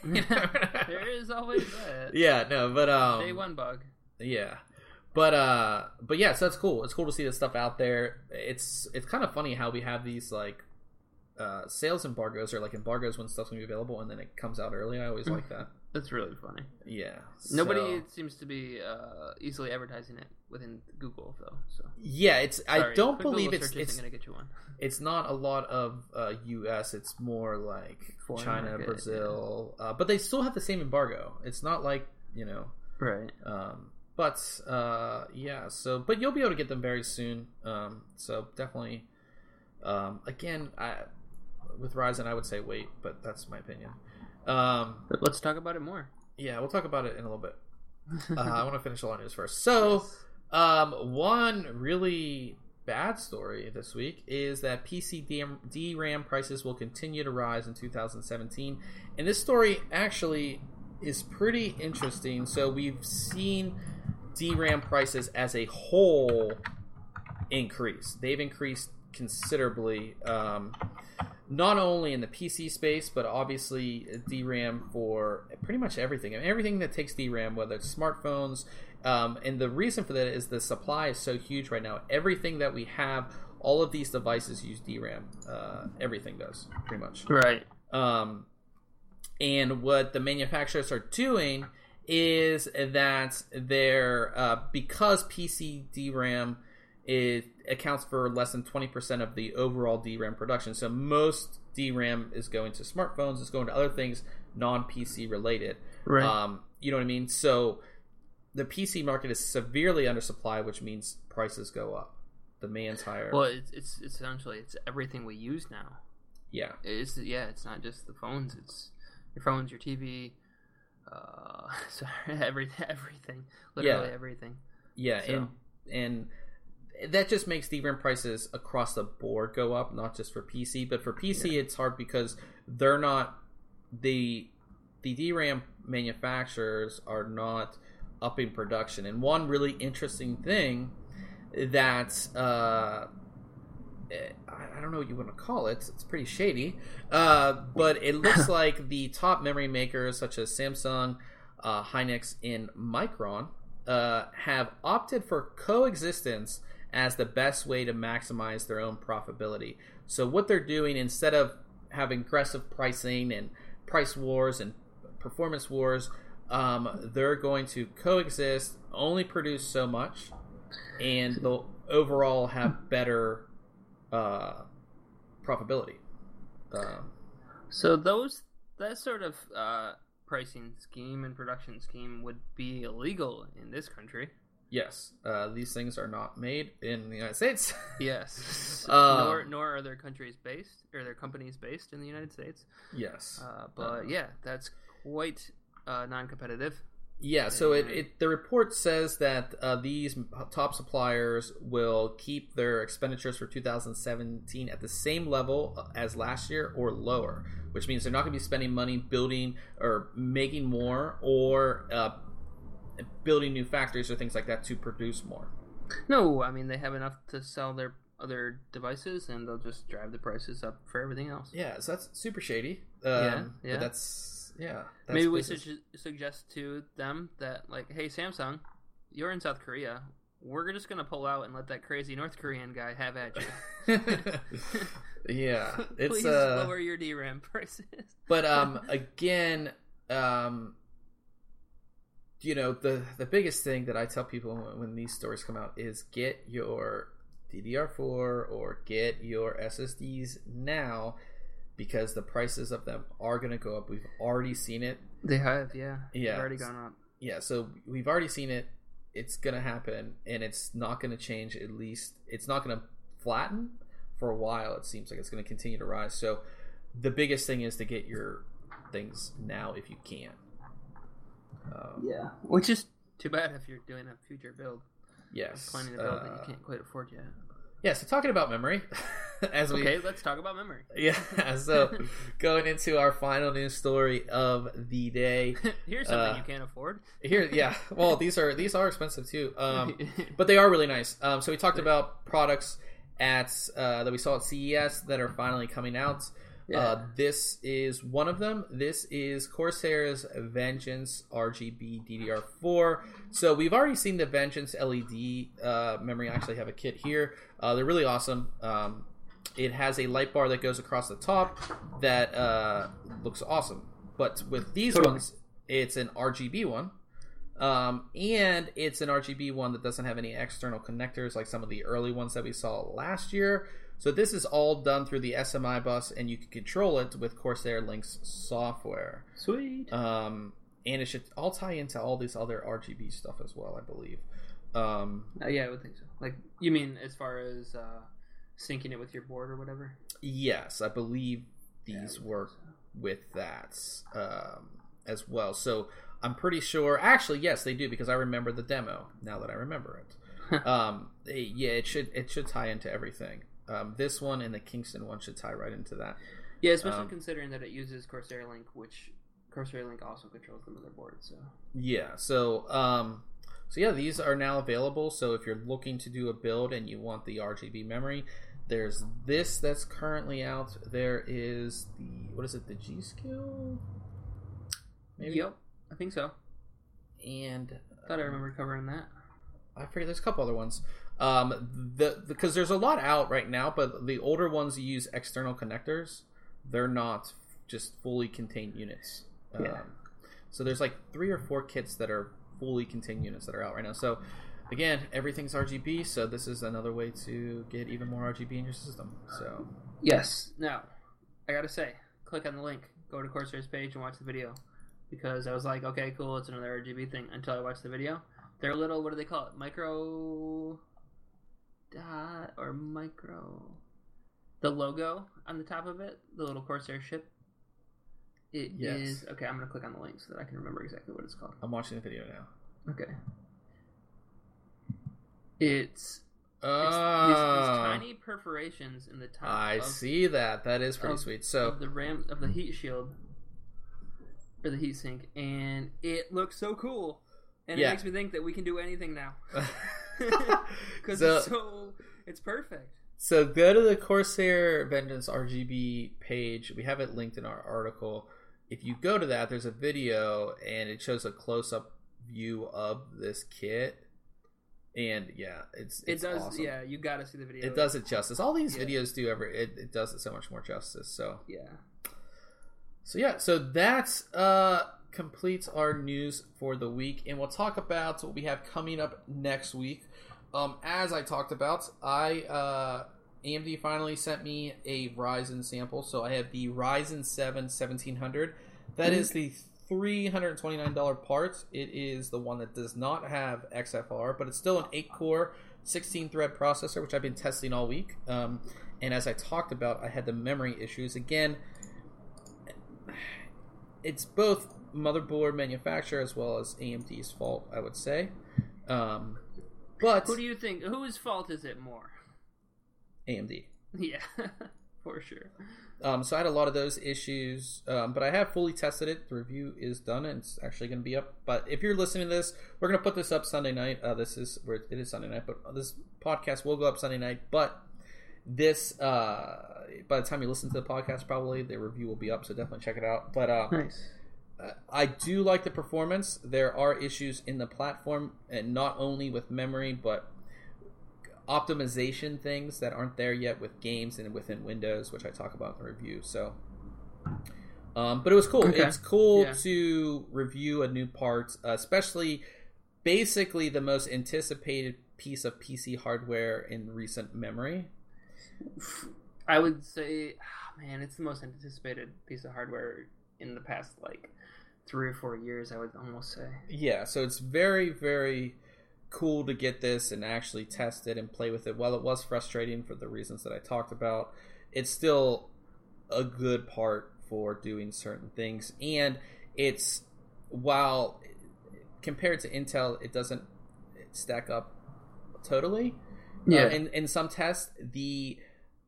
There is always that. Yeah, no, but um, day one bug. Yeah, but uh, but yeah, so that's cool. It's cool to see this stuff out there. It's it's kind of funny how we have these like uh, sales embargoes or like embargoes when stuff's gonna be available and then it comes out early. I always like that. That's really funny. Yeah. Nobody so. seems to be uh, easily advertising it within Google, though. So yeah, it's. Sorry, I don't Google believe it's. It's going to get you one. It's not a lot of uh, U S. It's more like Foreign China, market, Brazil, yeah. uh, but they still have the same embargo. It's not like you know, right? Um, but uh, yeah. So, but you'll be able to get them very soon. Um, so definitely. Um, again, I with Ryzen, I would say wait, but that's my opinion. Um, but let's talk about it more. Yeah, we'll talk about it in a little bit. Uh, I want to finish all news first. So, um, one really bad story this week is that P C D RAM prices will continue to rise in two thousand seventeen. And this story actually is pretty interesting. So, we've seen D RAM prices as a whole increase. They've increased considerably. Um, Not only in the P C space, but obviously D RAM for pretty much everything. I mean, everything that takes D RAM, whether it's smartphones. Um, and the reason for that is the supply is so huge right now. Everything that we have, all of these devices use D RAM. Uh, everything does, pretty much. Right. Um, and what the manufacturers are doing is that they're, uh, because P C D RAM it accounts for less than twenty percent of the overall D RAM production. So most D RAM is going to smartphones, it's going to other things non-P C related. Right. Um, you know what I mean? So the P C market is severely undersupplied, which means prices go up. Demand's higher. Well, it's, it's, it's essentially it's everything we use now. Yeah. It's yeah. It's not just the phones. It's your phones, your T V. Uh, sorry, every, everything. Literally yeah. everything. Yeah, so. and and. That just makes D RAM prices across the board go up, not just for P C. But for P C, yeah. it's hard because they're not the the D RAM manufacturers are not upping production. And one really interesting thing that uh, I don't know what you want to call it. It's pretty shady, uh, but it looks like the top memory makers such as Samsung, uh, Hynix, and Micron uh, have opted for coexistence as the best way to maximize their own profitability. So what they're doing, instead of having aggressive pricing and price wars and performance wars, um, they're going to coexist, only produce so much, and they'll overall have better uh, profitability. Um, so those that sort of uh, pricing scheme and production scheme would be illegal in this country. Yes, uh, these things are not made in the United States. Yes, uh, nor nor are their countries based or their companies based in the United States. Yes, uh, but uh, yeah, that's quite uh, non-competitive. Yeah, so it, it the report says that uh, these top suppliers will keep their expenditures for two thousand seventeen at the same level as last year or lower, which means they're not going to be spending money building or making more or uh, building new factories or things like that to produce more. No, I mean they have enough to sell their other devices, and they'll just drive the prices up for everything else. Yeah, so that's super shady. Um, yeah, yeah. But that's yeah. That's Maybe we business. should suggest to them that, like, hey, Samsung, you're in South Korea. We're just gonna pull out and let that crazy North Korean guy have at you. Yeah, it's please uh, lower your D RAM prices. But um, again, um. You know, the, the biggest thing that I tell people when, when these stories come out is get your D D R four or get your S S Ds now, because the prices of them are going to go up. We've already seen it. They have, yeah. Yeah. They've already gone up. Yeah, so we've already seen it. It's going to happen, and it's not going to change. At least it's not going to flatten for a while. It seems like it's going to continue to rise. So the biggest thing is to get your things now if you can. Um, yeah, which is too bad if you're doing a future build. Yes, planning a build uh, that you can't quite afford yet. Yeah, so talking about memory, as we okay, let's talk about memory. Yeah, so going into our final news story of the day. Here's something uh, you can't afford. Here, yeah. Well, these are these are expensive too, um, but they are really nice. Um, so we talked about products at uh, that we saw at C E S that are finally coming out. Yeah. Uh, this is one of them. This is Corsair's Vengeance R G B D D R four. So we've already seen the Vengeance L E D uh, memory. I actually have a kit here. Uh, they're really awesome. Um, it has a light bar that goes across the top that uh, looks awesome. But with these totally. ones, it's an R G B one. Um, and it's an R G B one that doesn't have any external connectors like some of the early ones that we saw last year. So this is all done through the S M I bus, and you can control it with Corsair Lynx software. Sweet. Um, and it should all tie into all this other R G B stuff as well, I believe. Um, uh, yeah, I would think so. Like, you mean as far as uh, syncing it with your board or whatever? Yes, I believe these yeah, work so. with that um, as well. So I'm pretty sure. Actually, yes, they do, because I remember the demo. Now that I remember it, um, it, yeah, it should it should tie into everything. Um, this one and the Kingston one should tie right into that. Yeah, especially um, considering that it uses Corsair Link, which Corsair Link also controls the motherboard. So yeah, so um, so yeah, these are now available. So if you're looking to do a build and you want the R G B memory, there's this that's currently out. There is the what is it? The G Skill. Maybe. Yep, I think so. And I thought I remember covering that. I forget. There's a couple other ones. Um, the because there's a lot out right now, but the older ones use external connectors. They're not just fully contained units. Yeah. Um, so there's like three or four kits that are fully contained units that are out right now. So again, everything's R G B. So this is another way to get even more R G B in your system. So yes. Now, I gotta say, click on the link, go to Corsair's page, and watch the video, because I was like, okay, cool, it's another R G B thing. Until I watched the video, they're little. What do they call it? Micro. Dot or micro, the logo on the top of it, the little Corsair ship. It yes. is okay. I'm gonna click on the link so that I can remember exactly what it's called. I'm watching the video now. Okay. It's, uh, it's these, these tiny perforations in the top. I of, see that. That is pretty of, sweet. So of the ram of the heat shield or the heat sink, and it looks so cool, and yeah. it makes me think that we can do anything now. Because so, it's so it's perfect. So go to the Corsair Vengeance R G B page. We have it linked in our article. If you go to that, there's a video and it shows a close-up view of this kit. And yeah, it's, it's it does. awesome. Yeah, you got to see the video. It does it justice. All these yeah. videos do ever. It, it does it so much more justice. So yeah. So yeah. So that's uh. completes our news for the week, and we'll talk about what we have coming up next week. Um, as I talked about, I uh, A M D finally sent me a Ryzen sample, so I have the Ryzen seven seventeen hundred. That mm-hmm. is the three hundred twenty-nine dollars part. It is the one that does not have X F R, but it's still an eight core, sixteen thread processor, which I've been testing all week. Um, and as I talked about, I had the memory issues. Again, it's both motherboard manufacturer as well as A M D's fault, I would say. Um, but who do you think? Whose fault is it more? A M D. Yeah, for sure. Um, so I had a lot of those issues, um, but I have fully tested it. The review is done, and it's actually going to be up. But if you're listening to this, we're going to put this up Sunday night. Uh, this is where it is Sunday night, but this podcast will go up Sunday night. But this, uh, by the time you listen to the podcast, probably the review will be up. So definitely check it out. But uh, nice. Uh, I do like the performance. There are issues in the platform, and not only with memory, but optimization things that aren't there yet with games and within Windows, which I talk about in the review. So, um, but it was cool. Okay. It's cool yeah. to review a new part, uh, especially basically the most anticipated piece of P C hardware in recent memory. I would say, man, it's the most anticipated piece of hardware in the past like three or four years, I would almost say. Yeah, so it's very, very cool to get this and actually test it and play with it. While it was frustrating for the reasons that I talked about, it's still a good part for doing certain things. And it's, while compared to Intel, it doesn't stack up totally. Yeah. Uh, in, in some tests, the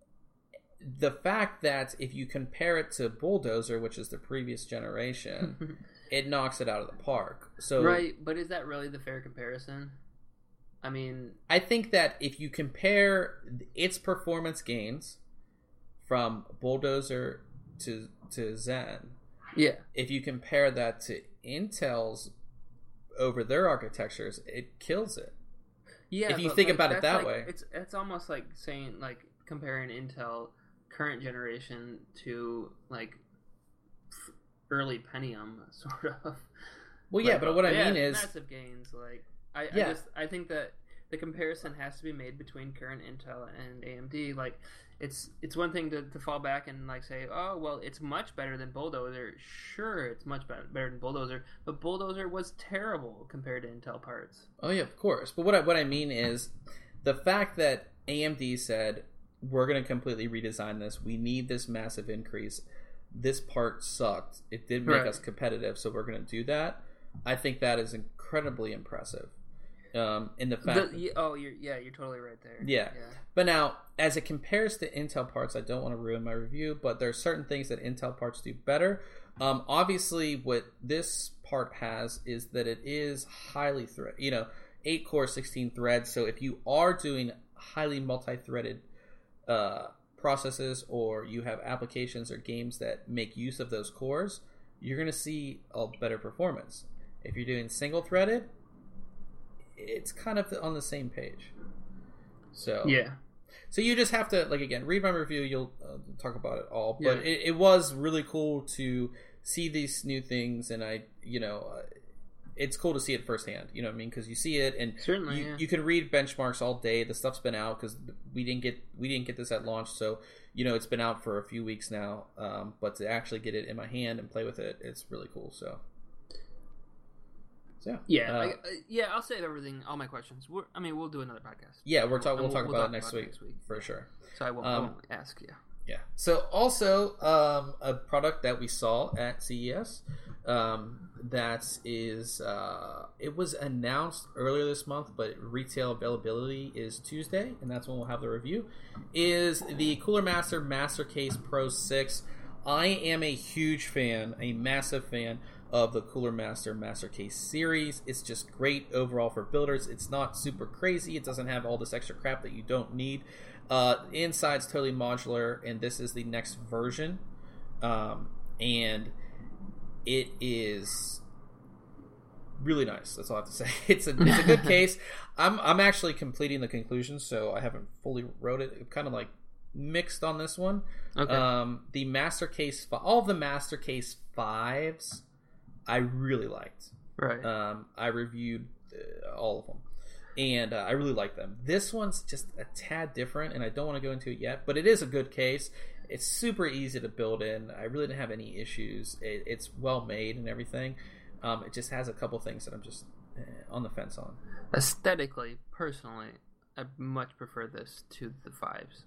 the fact that if you compare it to Bulldozer, which is the previous generation, it knocks it out of the park. So right, but is that really the fair comparison? I mean, I think that if you compare its performance gains from Bulldozer to to Zen, yeah, if you compare that to Intel's over their architectures, it kills it. Yeah, if you but, think like, about it that's that like, way, it's it's almost like saying like comparing Intel current generation to like early Pentium sort of. Well, yeah, like, but what I yeah, mean is massive gains. Like I, Yeah. I just I think that the comparison has to be made between current Intel and A M D. Like it's it's one thing to, to fall back and like say, oh well, it's much better than Bulldozer. Sure, it's much better, better than Bulldozer, but Bulldozer was terrible compared to Intel parts. Oh yeah, of course. But what I, what I mean is the fact that A M D said we're going to completely redesign this. We need this massive increase. This part sucked. It did make Right. us competitive, so we're going to do that. I think that is incredibly impressive. Um, in the fact, The, yeah, oh, you're yeah, you're totally right there. Yeah. yeah. But now, as it compares to Intel parts, I don't want to ruin my review, but there are certain things that Intel parts do better. Um, obviously, what this part has is that it is highly thread, you know, eight core, sixteen threads. So if you are doing highly multi-threaded uh, processes, or you have applications or games that make use of those cores, you're going to see a better performance. If you're doing single-threaded, it's kind of on the same page. So Yeah. So you just have to, like, again, read my review. You'll uh, talk about it all. But Yeah. it, it was really cool to see these new things, and I, you know, uh, it's cool to see it firsthand. You know what I mean? Because you see it, and Certainly, you, yeah. you can read benchmarks all day. The stuff's been out because we didn't get we didn't get this at launch, so you know it's been out for a few weeks now. Um, but to actually get it in my hand and play with it, it's really cool. So. So, Yeah, uh, like, uh, yeah. I'll save everything, all my questions. We're, I mean, we'll do another podcast. yeah, we're talk, we'll, And talk we'll about talk it next about it week, next week. for sure. So I won't, I Um, won't ask you. Yeah. So also um, a product that we saw at C E S um, that is uh, it was announced earlier this month, but retail availability is Tuesday, and that's when we'll have the review. Is the Cooler Master Master Case Pro six. I am a huge fan, a massive fan of the Cooler Master Master Case series. It's just great overall for builders. It's not super crazy. It doesn't have all this extra crap that you don't need. Uh, inside's totally modular, and this is the next version. Um, and it is really nice. That's all I have to say. It's a, it's a good case. I'm I'm actually completing the conclusion, so I haven't fully wrote it. It kind of like mixed on this one. Okay. Um, the Master Case, all of the Master Case fives, I really liked. Right. Um, I reviewed uh, all of them, and uh, I really like them. This one's just a tad different, and I don't want to go into it yet, but it is a good case. It's super easy to build in. I really didn't have any issues. It, it's well made and everything. Um, it just has a couple things that I'm just eh, on the fence on. Aesthetically, personally, I much prefer this to the fives.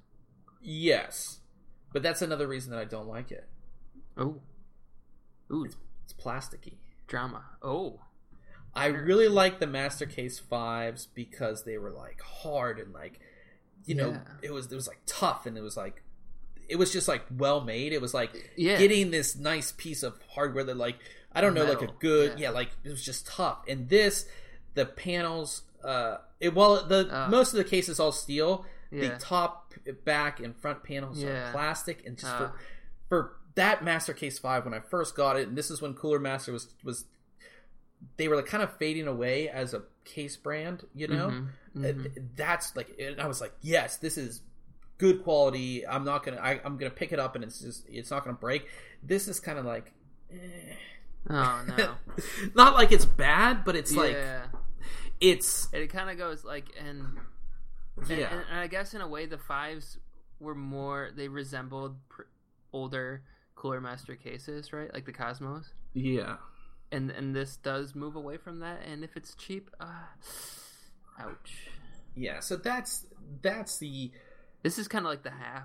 Yes, but that's another reason that I don't like it. Oh. Ooh. It's, it's plasticky. Drama. Oh. I really like the Master Case fives because they were like hard and like, you know, Yeah. it was it was like tough, and it was like, it was just like well made. It was like Yeah. getting this nice piece of hardware that like, I don't know, like a Metal. good, Yeah. yeah, like it was just tough. And this, the panels, uh, it well the Uh. most of the case is all steel. Yeah. The top, back, and front panels Yeah. are plastic, and just Uh. for for that Master Case five, when I first got it, and this is when Cooler Master was was they were like kind of fading away as a case brand, you know. Mhm, mhm. Uh, That's like, and I was like, yes, this is good quality. I'm not gonna, I, I'm gonna pick it up, and it's just, it's not gonna break. This is kind of like, eh. Oh, no. Not like it's bad, but it's like yeah. it's It kind of goes like, and, and, yeah. and, and I guess in a way the fives were more, they resembled pr- older Cooler Master cases, right? Like the Cosmos. Yeah. And and this does move away from that. And if it's cheap, uh, ouch. Yeah. So that's that's the. This is kind of like the half.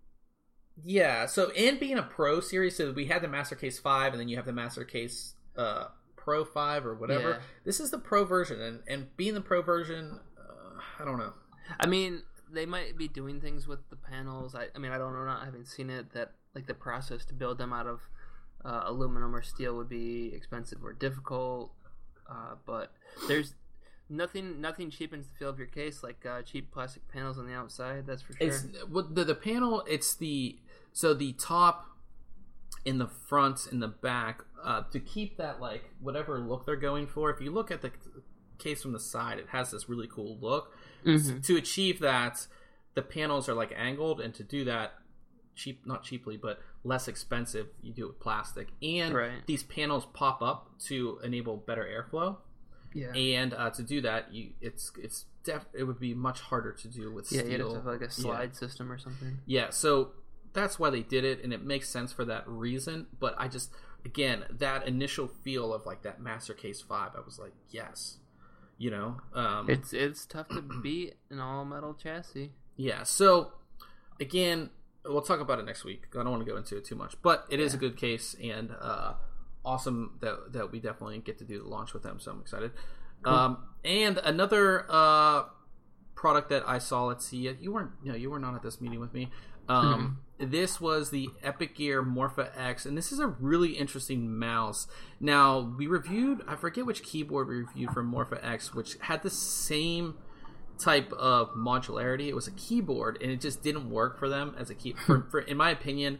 Yeah. So and being a Pro series, so we had the Master Case five, and then you have the Master Case uh, Pro five or whatever. Yeah. This is the Pro version, and and being the Pro version, uh, I don't know. I mean, they might be doing things with the panels. I, I mean, I don't know. Not having seen it, that like the process to build them out of uh, aluminum or steel would be expensive or difficult. Uh, but there's nothing. Nothing cheapens the feel of your case like uh, cheap plastic panels on the outside. That's for sure. It's well, the the panel. It's the so the top, in the front, in the back, uh, to keep that like whatever look they're going for. If you look at the case from the side, it has this really cool look. Mm-hmm. To achieve that, the panels are like angled, and to do that cheap, not cheaply, but less expensive, you do it with plastic. And right. these panels pop up to enable better airflow. Yeah. And uh, to do that, you it's it's def- it would be much harder to do with yeah, steel. you'd have to have like a slide yeah. system or something. Yeah, so that's why they did it, and it makes sense for that reason. But I just, again, that initial feel of like that Master Case five, I was like, yes. You know, um, it's it's tough to beat an all metal chassis. Yeah. So again, we'll talk about it next week. I don't want to go into it too much, but it yeah. is a good case, and uh, awesome that that we definitely get to do the launch with them. So I'm excited. Cool. Um, and another uh, product that I saw. Let's see. You weren't. You know, you were not at this meeting with me. Um, mm-hmm. This was the Epic Gear Morpha X, and this is a really interesting mouse. Now, we reviewed, I forget which keyboard we reviewed for Morpha X, which had the same type of modularity. It was a keyboard, and it just didn't work for them as a key. for, for, in my opinion,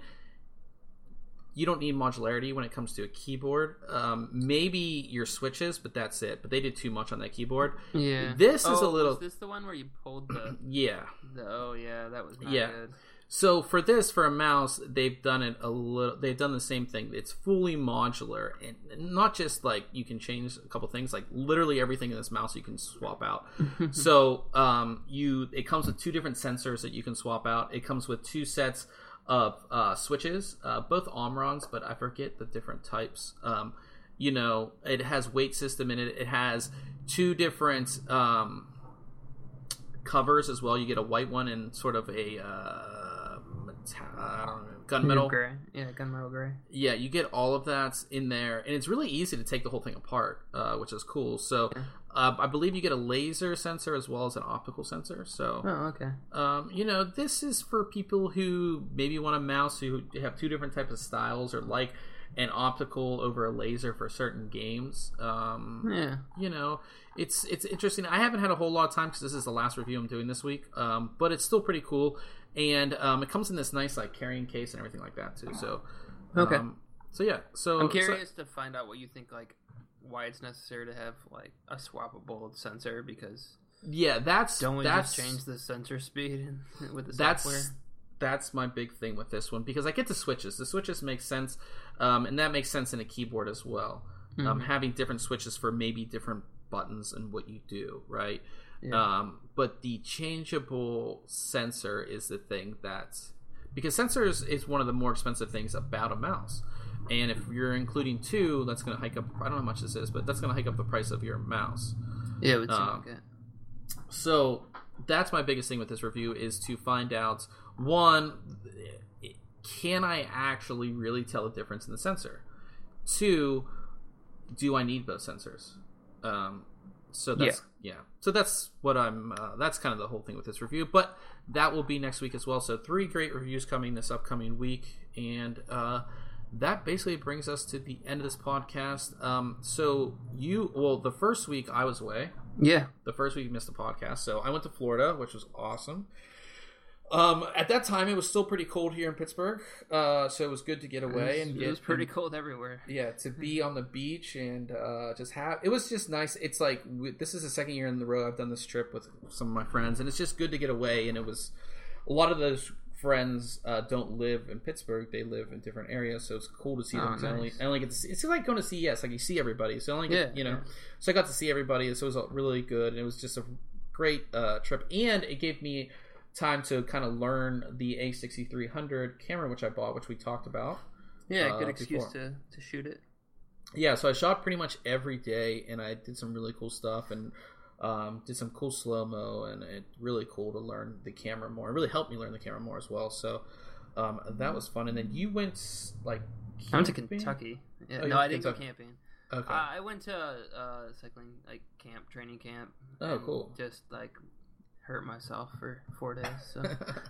you don't need modularity when it comes to a keyboard. Um, maybe your switches, but that's it. But they did too much on that keyboard. Yeah. This oh, is a little. Was this the one where you pulled the? yeah. The, oh yeah, that was not yeah. good. So for this, for a mouse, they've done it a little. They've done the same thing. It's fully modular, and not just like you can change a couple things. Like literally everything in this mouse you can swap out. so um, you, it comes with two different sensors that you can swap out. It comes with two sets of uh, switches, uh, both Omrons, but I forget the different types. Um, you know, it has weight system in it. It has two different um, covers as well. You get a white one and sort of a. Uh, I don't know, gunmetal gray. Yeah, gunmetal gray. Yeah, you get all of that in there, and it's really easy to take the whole thing apart, uh, which is cool. So, yeah. uh, I believe you get a laser sensor as well as an optical sensor. So, oh, okay. Um, you know, this is for people who maybe want a mouse who have two different types of styles, or like an optical over a laser for certain games. Um, yeah, you know, it's it's interesting. I haven't had a whole lot of time because this is the last review I'm doing this week, um, but it's still pretty cool. And um, it comes in this nice like carrying case and everything like that too. So okay. Um, so yeah. So I'm curious so, to find out what you think, like why it's necessary to have like a swappable sensor, because yeah, that's don't we that's, just change the sensor speed with the that's, software? That's my big thing with this one, because I get the switches. The switches make sense, um, and that makes sense in a keyboard as well. Mm-hmm. Um, having different switches for maybe different buttons and what you do, right? Yeah. Um, but the changeable sensor is the thing that's, because sensors is one of the more expensive things about a mouse. And if you're including two, that's going to hike up, I don't know how much this is, but that's going to hike up the price of your mouse. Yeah, it would seem um, like it. So that's my biggest thing with this review, is to find out, one, can I actually really tell the difference in the sensor? Two, do I need both sensors? Um, so that's yeah. yeah. So that's what I'm. Uh, that's kind of the whole thing with this review. But that will be next week as well. So three great reviews coming this upcoming week, and uh, that basically brings us to the end of this podcast. Um, so you, well, the first week I was away. Yeah. The first week you missed the podcast. So I went to Florida, which was awesome. Um, at that time, it was still pretty cold here in Pittsburgh, uh, so it was good to get away. It was, and it get, was pretty and, cold everywhere. Yeah, to be on the beach and uh, just have, it was just nice. It's like, we, this is the second year in the row I've done this trip with some of my friends, and it's just good to get away. And it was, a lot of those friends uh, don't live in Pittsburgh; they live in different areas, so it's cool to see oh, them. Nice. I only, I only get to see, it's like going to C E S, like you see everybody. So I only get, yeah, you know, yeah. so I got to see everybody. So it was really good, and it was just a great uh, trip, and it gave me time to kind of learn the A sixty-three hundred camera, which I bought, which we talked about. Yeah, uh, good excuse before. to, to shoot it. Yeah, so I shot pretty much every day, and I did some really cool stuff, and um, did some cool slow-mo, and it's really cool to learn the camera more. It really helped me learn the camera more as well, so um, that was fun. And then you went, like, camping? I went to Kentucky. Yeah, Oh, no, you I didn't Kentucky. go camping. Okay. Uh, I went to uh, cycling like camp, training camp. Oh, and cool. Just like hurt myself for four days. So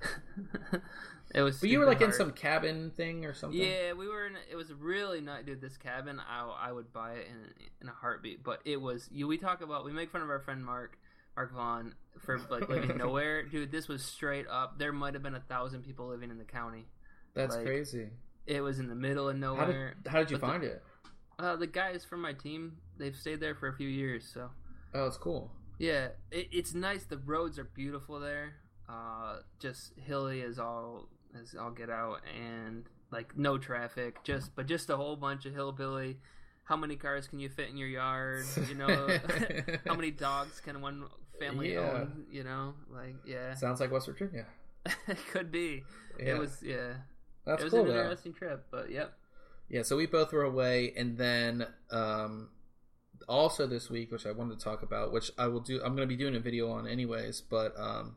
it was. But you were like stupid in hard. some cabin thing or something? Yeah, we were in. It was really nice, dude. This cabin, I I would buy it in in a heartbeat. But it was you. We talk about we make fun of our friend Mark Mark Vaughn for like living nowhere, dude. This was straight up. There might have been a thousand people living in the county. That's like, crazy. It was in the middle of How nowhere. did, how did you But find the, it? Uh, the guys from my team, they've stayed there for a few years, so Oh, it's cool. yeah, it, it's nice. The roads are beautiful there. Uh, just hilly as all as all get out, and like no traffic. Just but just a whole bunch of hillbilly. How many cars can you fit in your yard? You know, how many dogs can one family Yeah. own? You know, like yeah, Sounds like West Virginia. it could be. Yeah. It was yeah. That's it was cool, an though. interesting trip, but yep. Yeah, so we both were away, and then um, also this week, which I wanted to talk about, which I will do. I'm going to be doing a video on anyways, but um,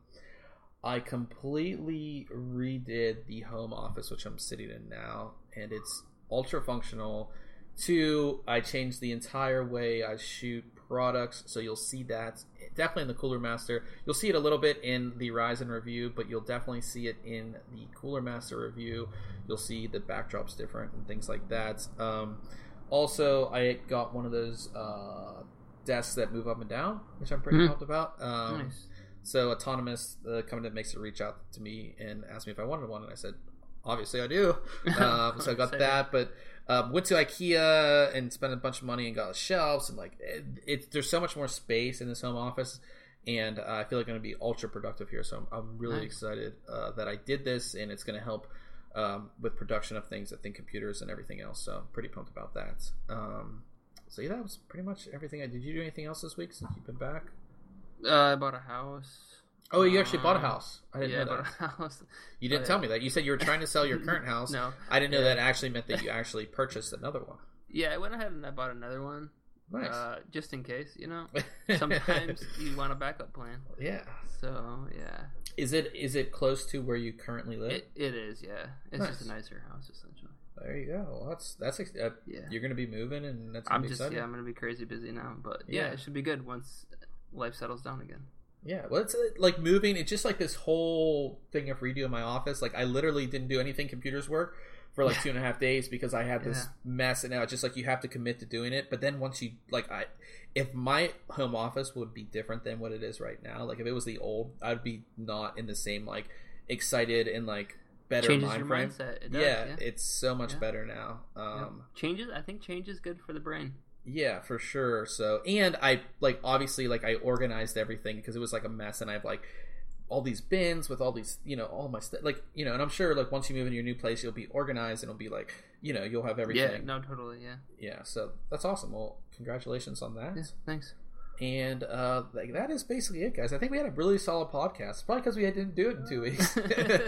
I completely redid the home office, which I'm sitting in now, and it's ultra functional. Two, I changed the entire way I shoot products, so you'll see that definitely in the Cooler Master. You'll see it a little bit in the Ryzen review, but you'll definitely see it in the Cooler Master review. You'll see the backdrop's different and things like that. Um, also, I got one of those uh, desks that move up and down, which I'm pretty Mhm. pumped about. Um, Nice. So Autonomous, the company that makes it, reached out to me and asked me if I wanted one, and I said, obviously I do. Um, so I got Excited. that, but um, went to IKEA and spent a bunch of money and got shelves, and like it, it there's so much more space in this home office, and uh, I feel like I'm going to be ultra productive here. So I'm, I'm really Nice. excited uh, that I did this, and it's going to help um, with production of things at Think Computers and everything else. So I'm pretty pumped about that. Um, so yeah, that was pretty much everything. I did. You do anything else this week since you've been back? Uh, I bought a house. Oh, you actually bought a Um, house. I didn't yeah, I know that. bought a house. You didn't But- tell me that. You said you were trying to sell your current house. No. I didn't know Yeah. that actually meant that you actually purchased another one. Yeah, I went ahead and I bought another one. Nice. Uh, just in case, you know. Sometimes you want a backup plan. Yeah. So yeah, Is it is it close to where you currently live? it it is. Yeah, it's Nice. just a nicer house essentially. There you go. Well, that's that's ex- uh, Yeah. you're going to be moving, and that's going I'm to be just exciting. yeah, I'm gonna be crazy busy now, but yeah, Yeah. it should be good once life settles down again. Yeah, well, it's uh, like moving. It's just like this whole thing of redoing my office. Like I literally didn't do anything computers work for like two and a half days because I had this Yeah. mess, and now it's just like you have to commit to doing it. But then once you like, I if my home office would be different than what it is right now. Like if it was the old, I'd be not in the same like excited and like better Changes mind your frame. mindset. It does, yeah, yeah. it's so much Yeah. better now. Yep. Um, Changes. I think change is good for the brain. Yeah, for sure. So, and I like obviously like I organized everything because it was like a mess, and I have like all these bins with all these, you know, all my stuff. Like, you know, and I'm sure like once you move into your new place, you'll be organized, and it'll be like, you know, you'll have everything. Yeah. No. Totally. Yeah. Yeah. So that's awesome. Well, congratulations on that. Yeah. Thanks. And uh, like that is basically it, guys. I think we had a really solid podcast, probably because we didn't do it in two weeks.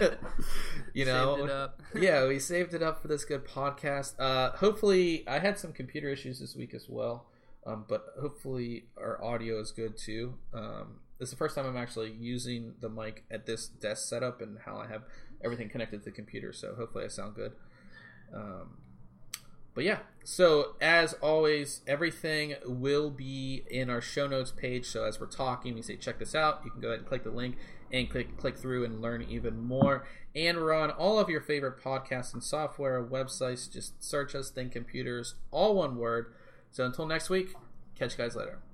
you know, Saved it up. yeah, we saved it up for this good podcast. Uh, hopefully, I had some computer issues this week as well, um, but hopefully our audio is good too. Um, this is the first time I'm actually using the mic at this desk setup and how I have everything connected to the computer. So hopefully, I sound good. Um, But yeah, so as always, everything will be in our show notes page. So as we're talking, we say check this out. You can go ahead and click the link and click click through and learn even more. And we're on all of your favorite podcasting software websites. Just search us, Think Computers, all one word. So until next week, catch you guys later.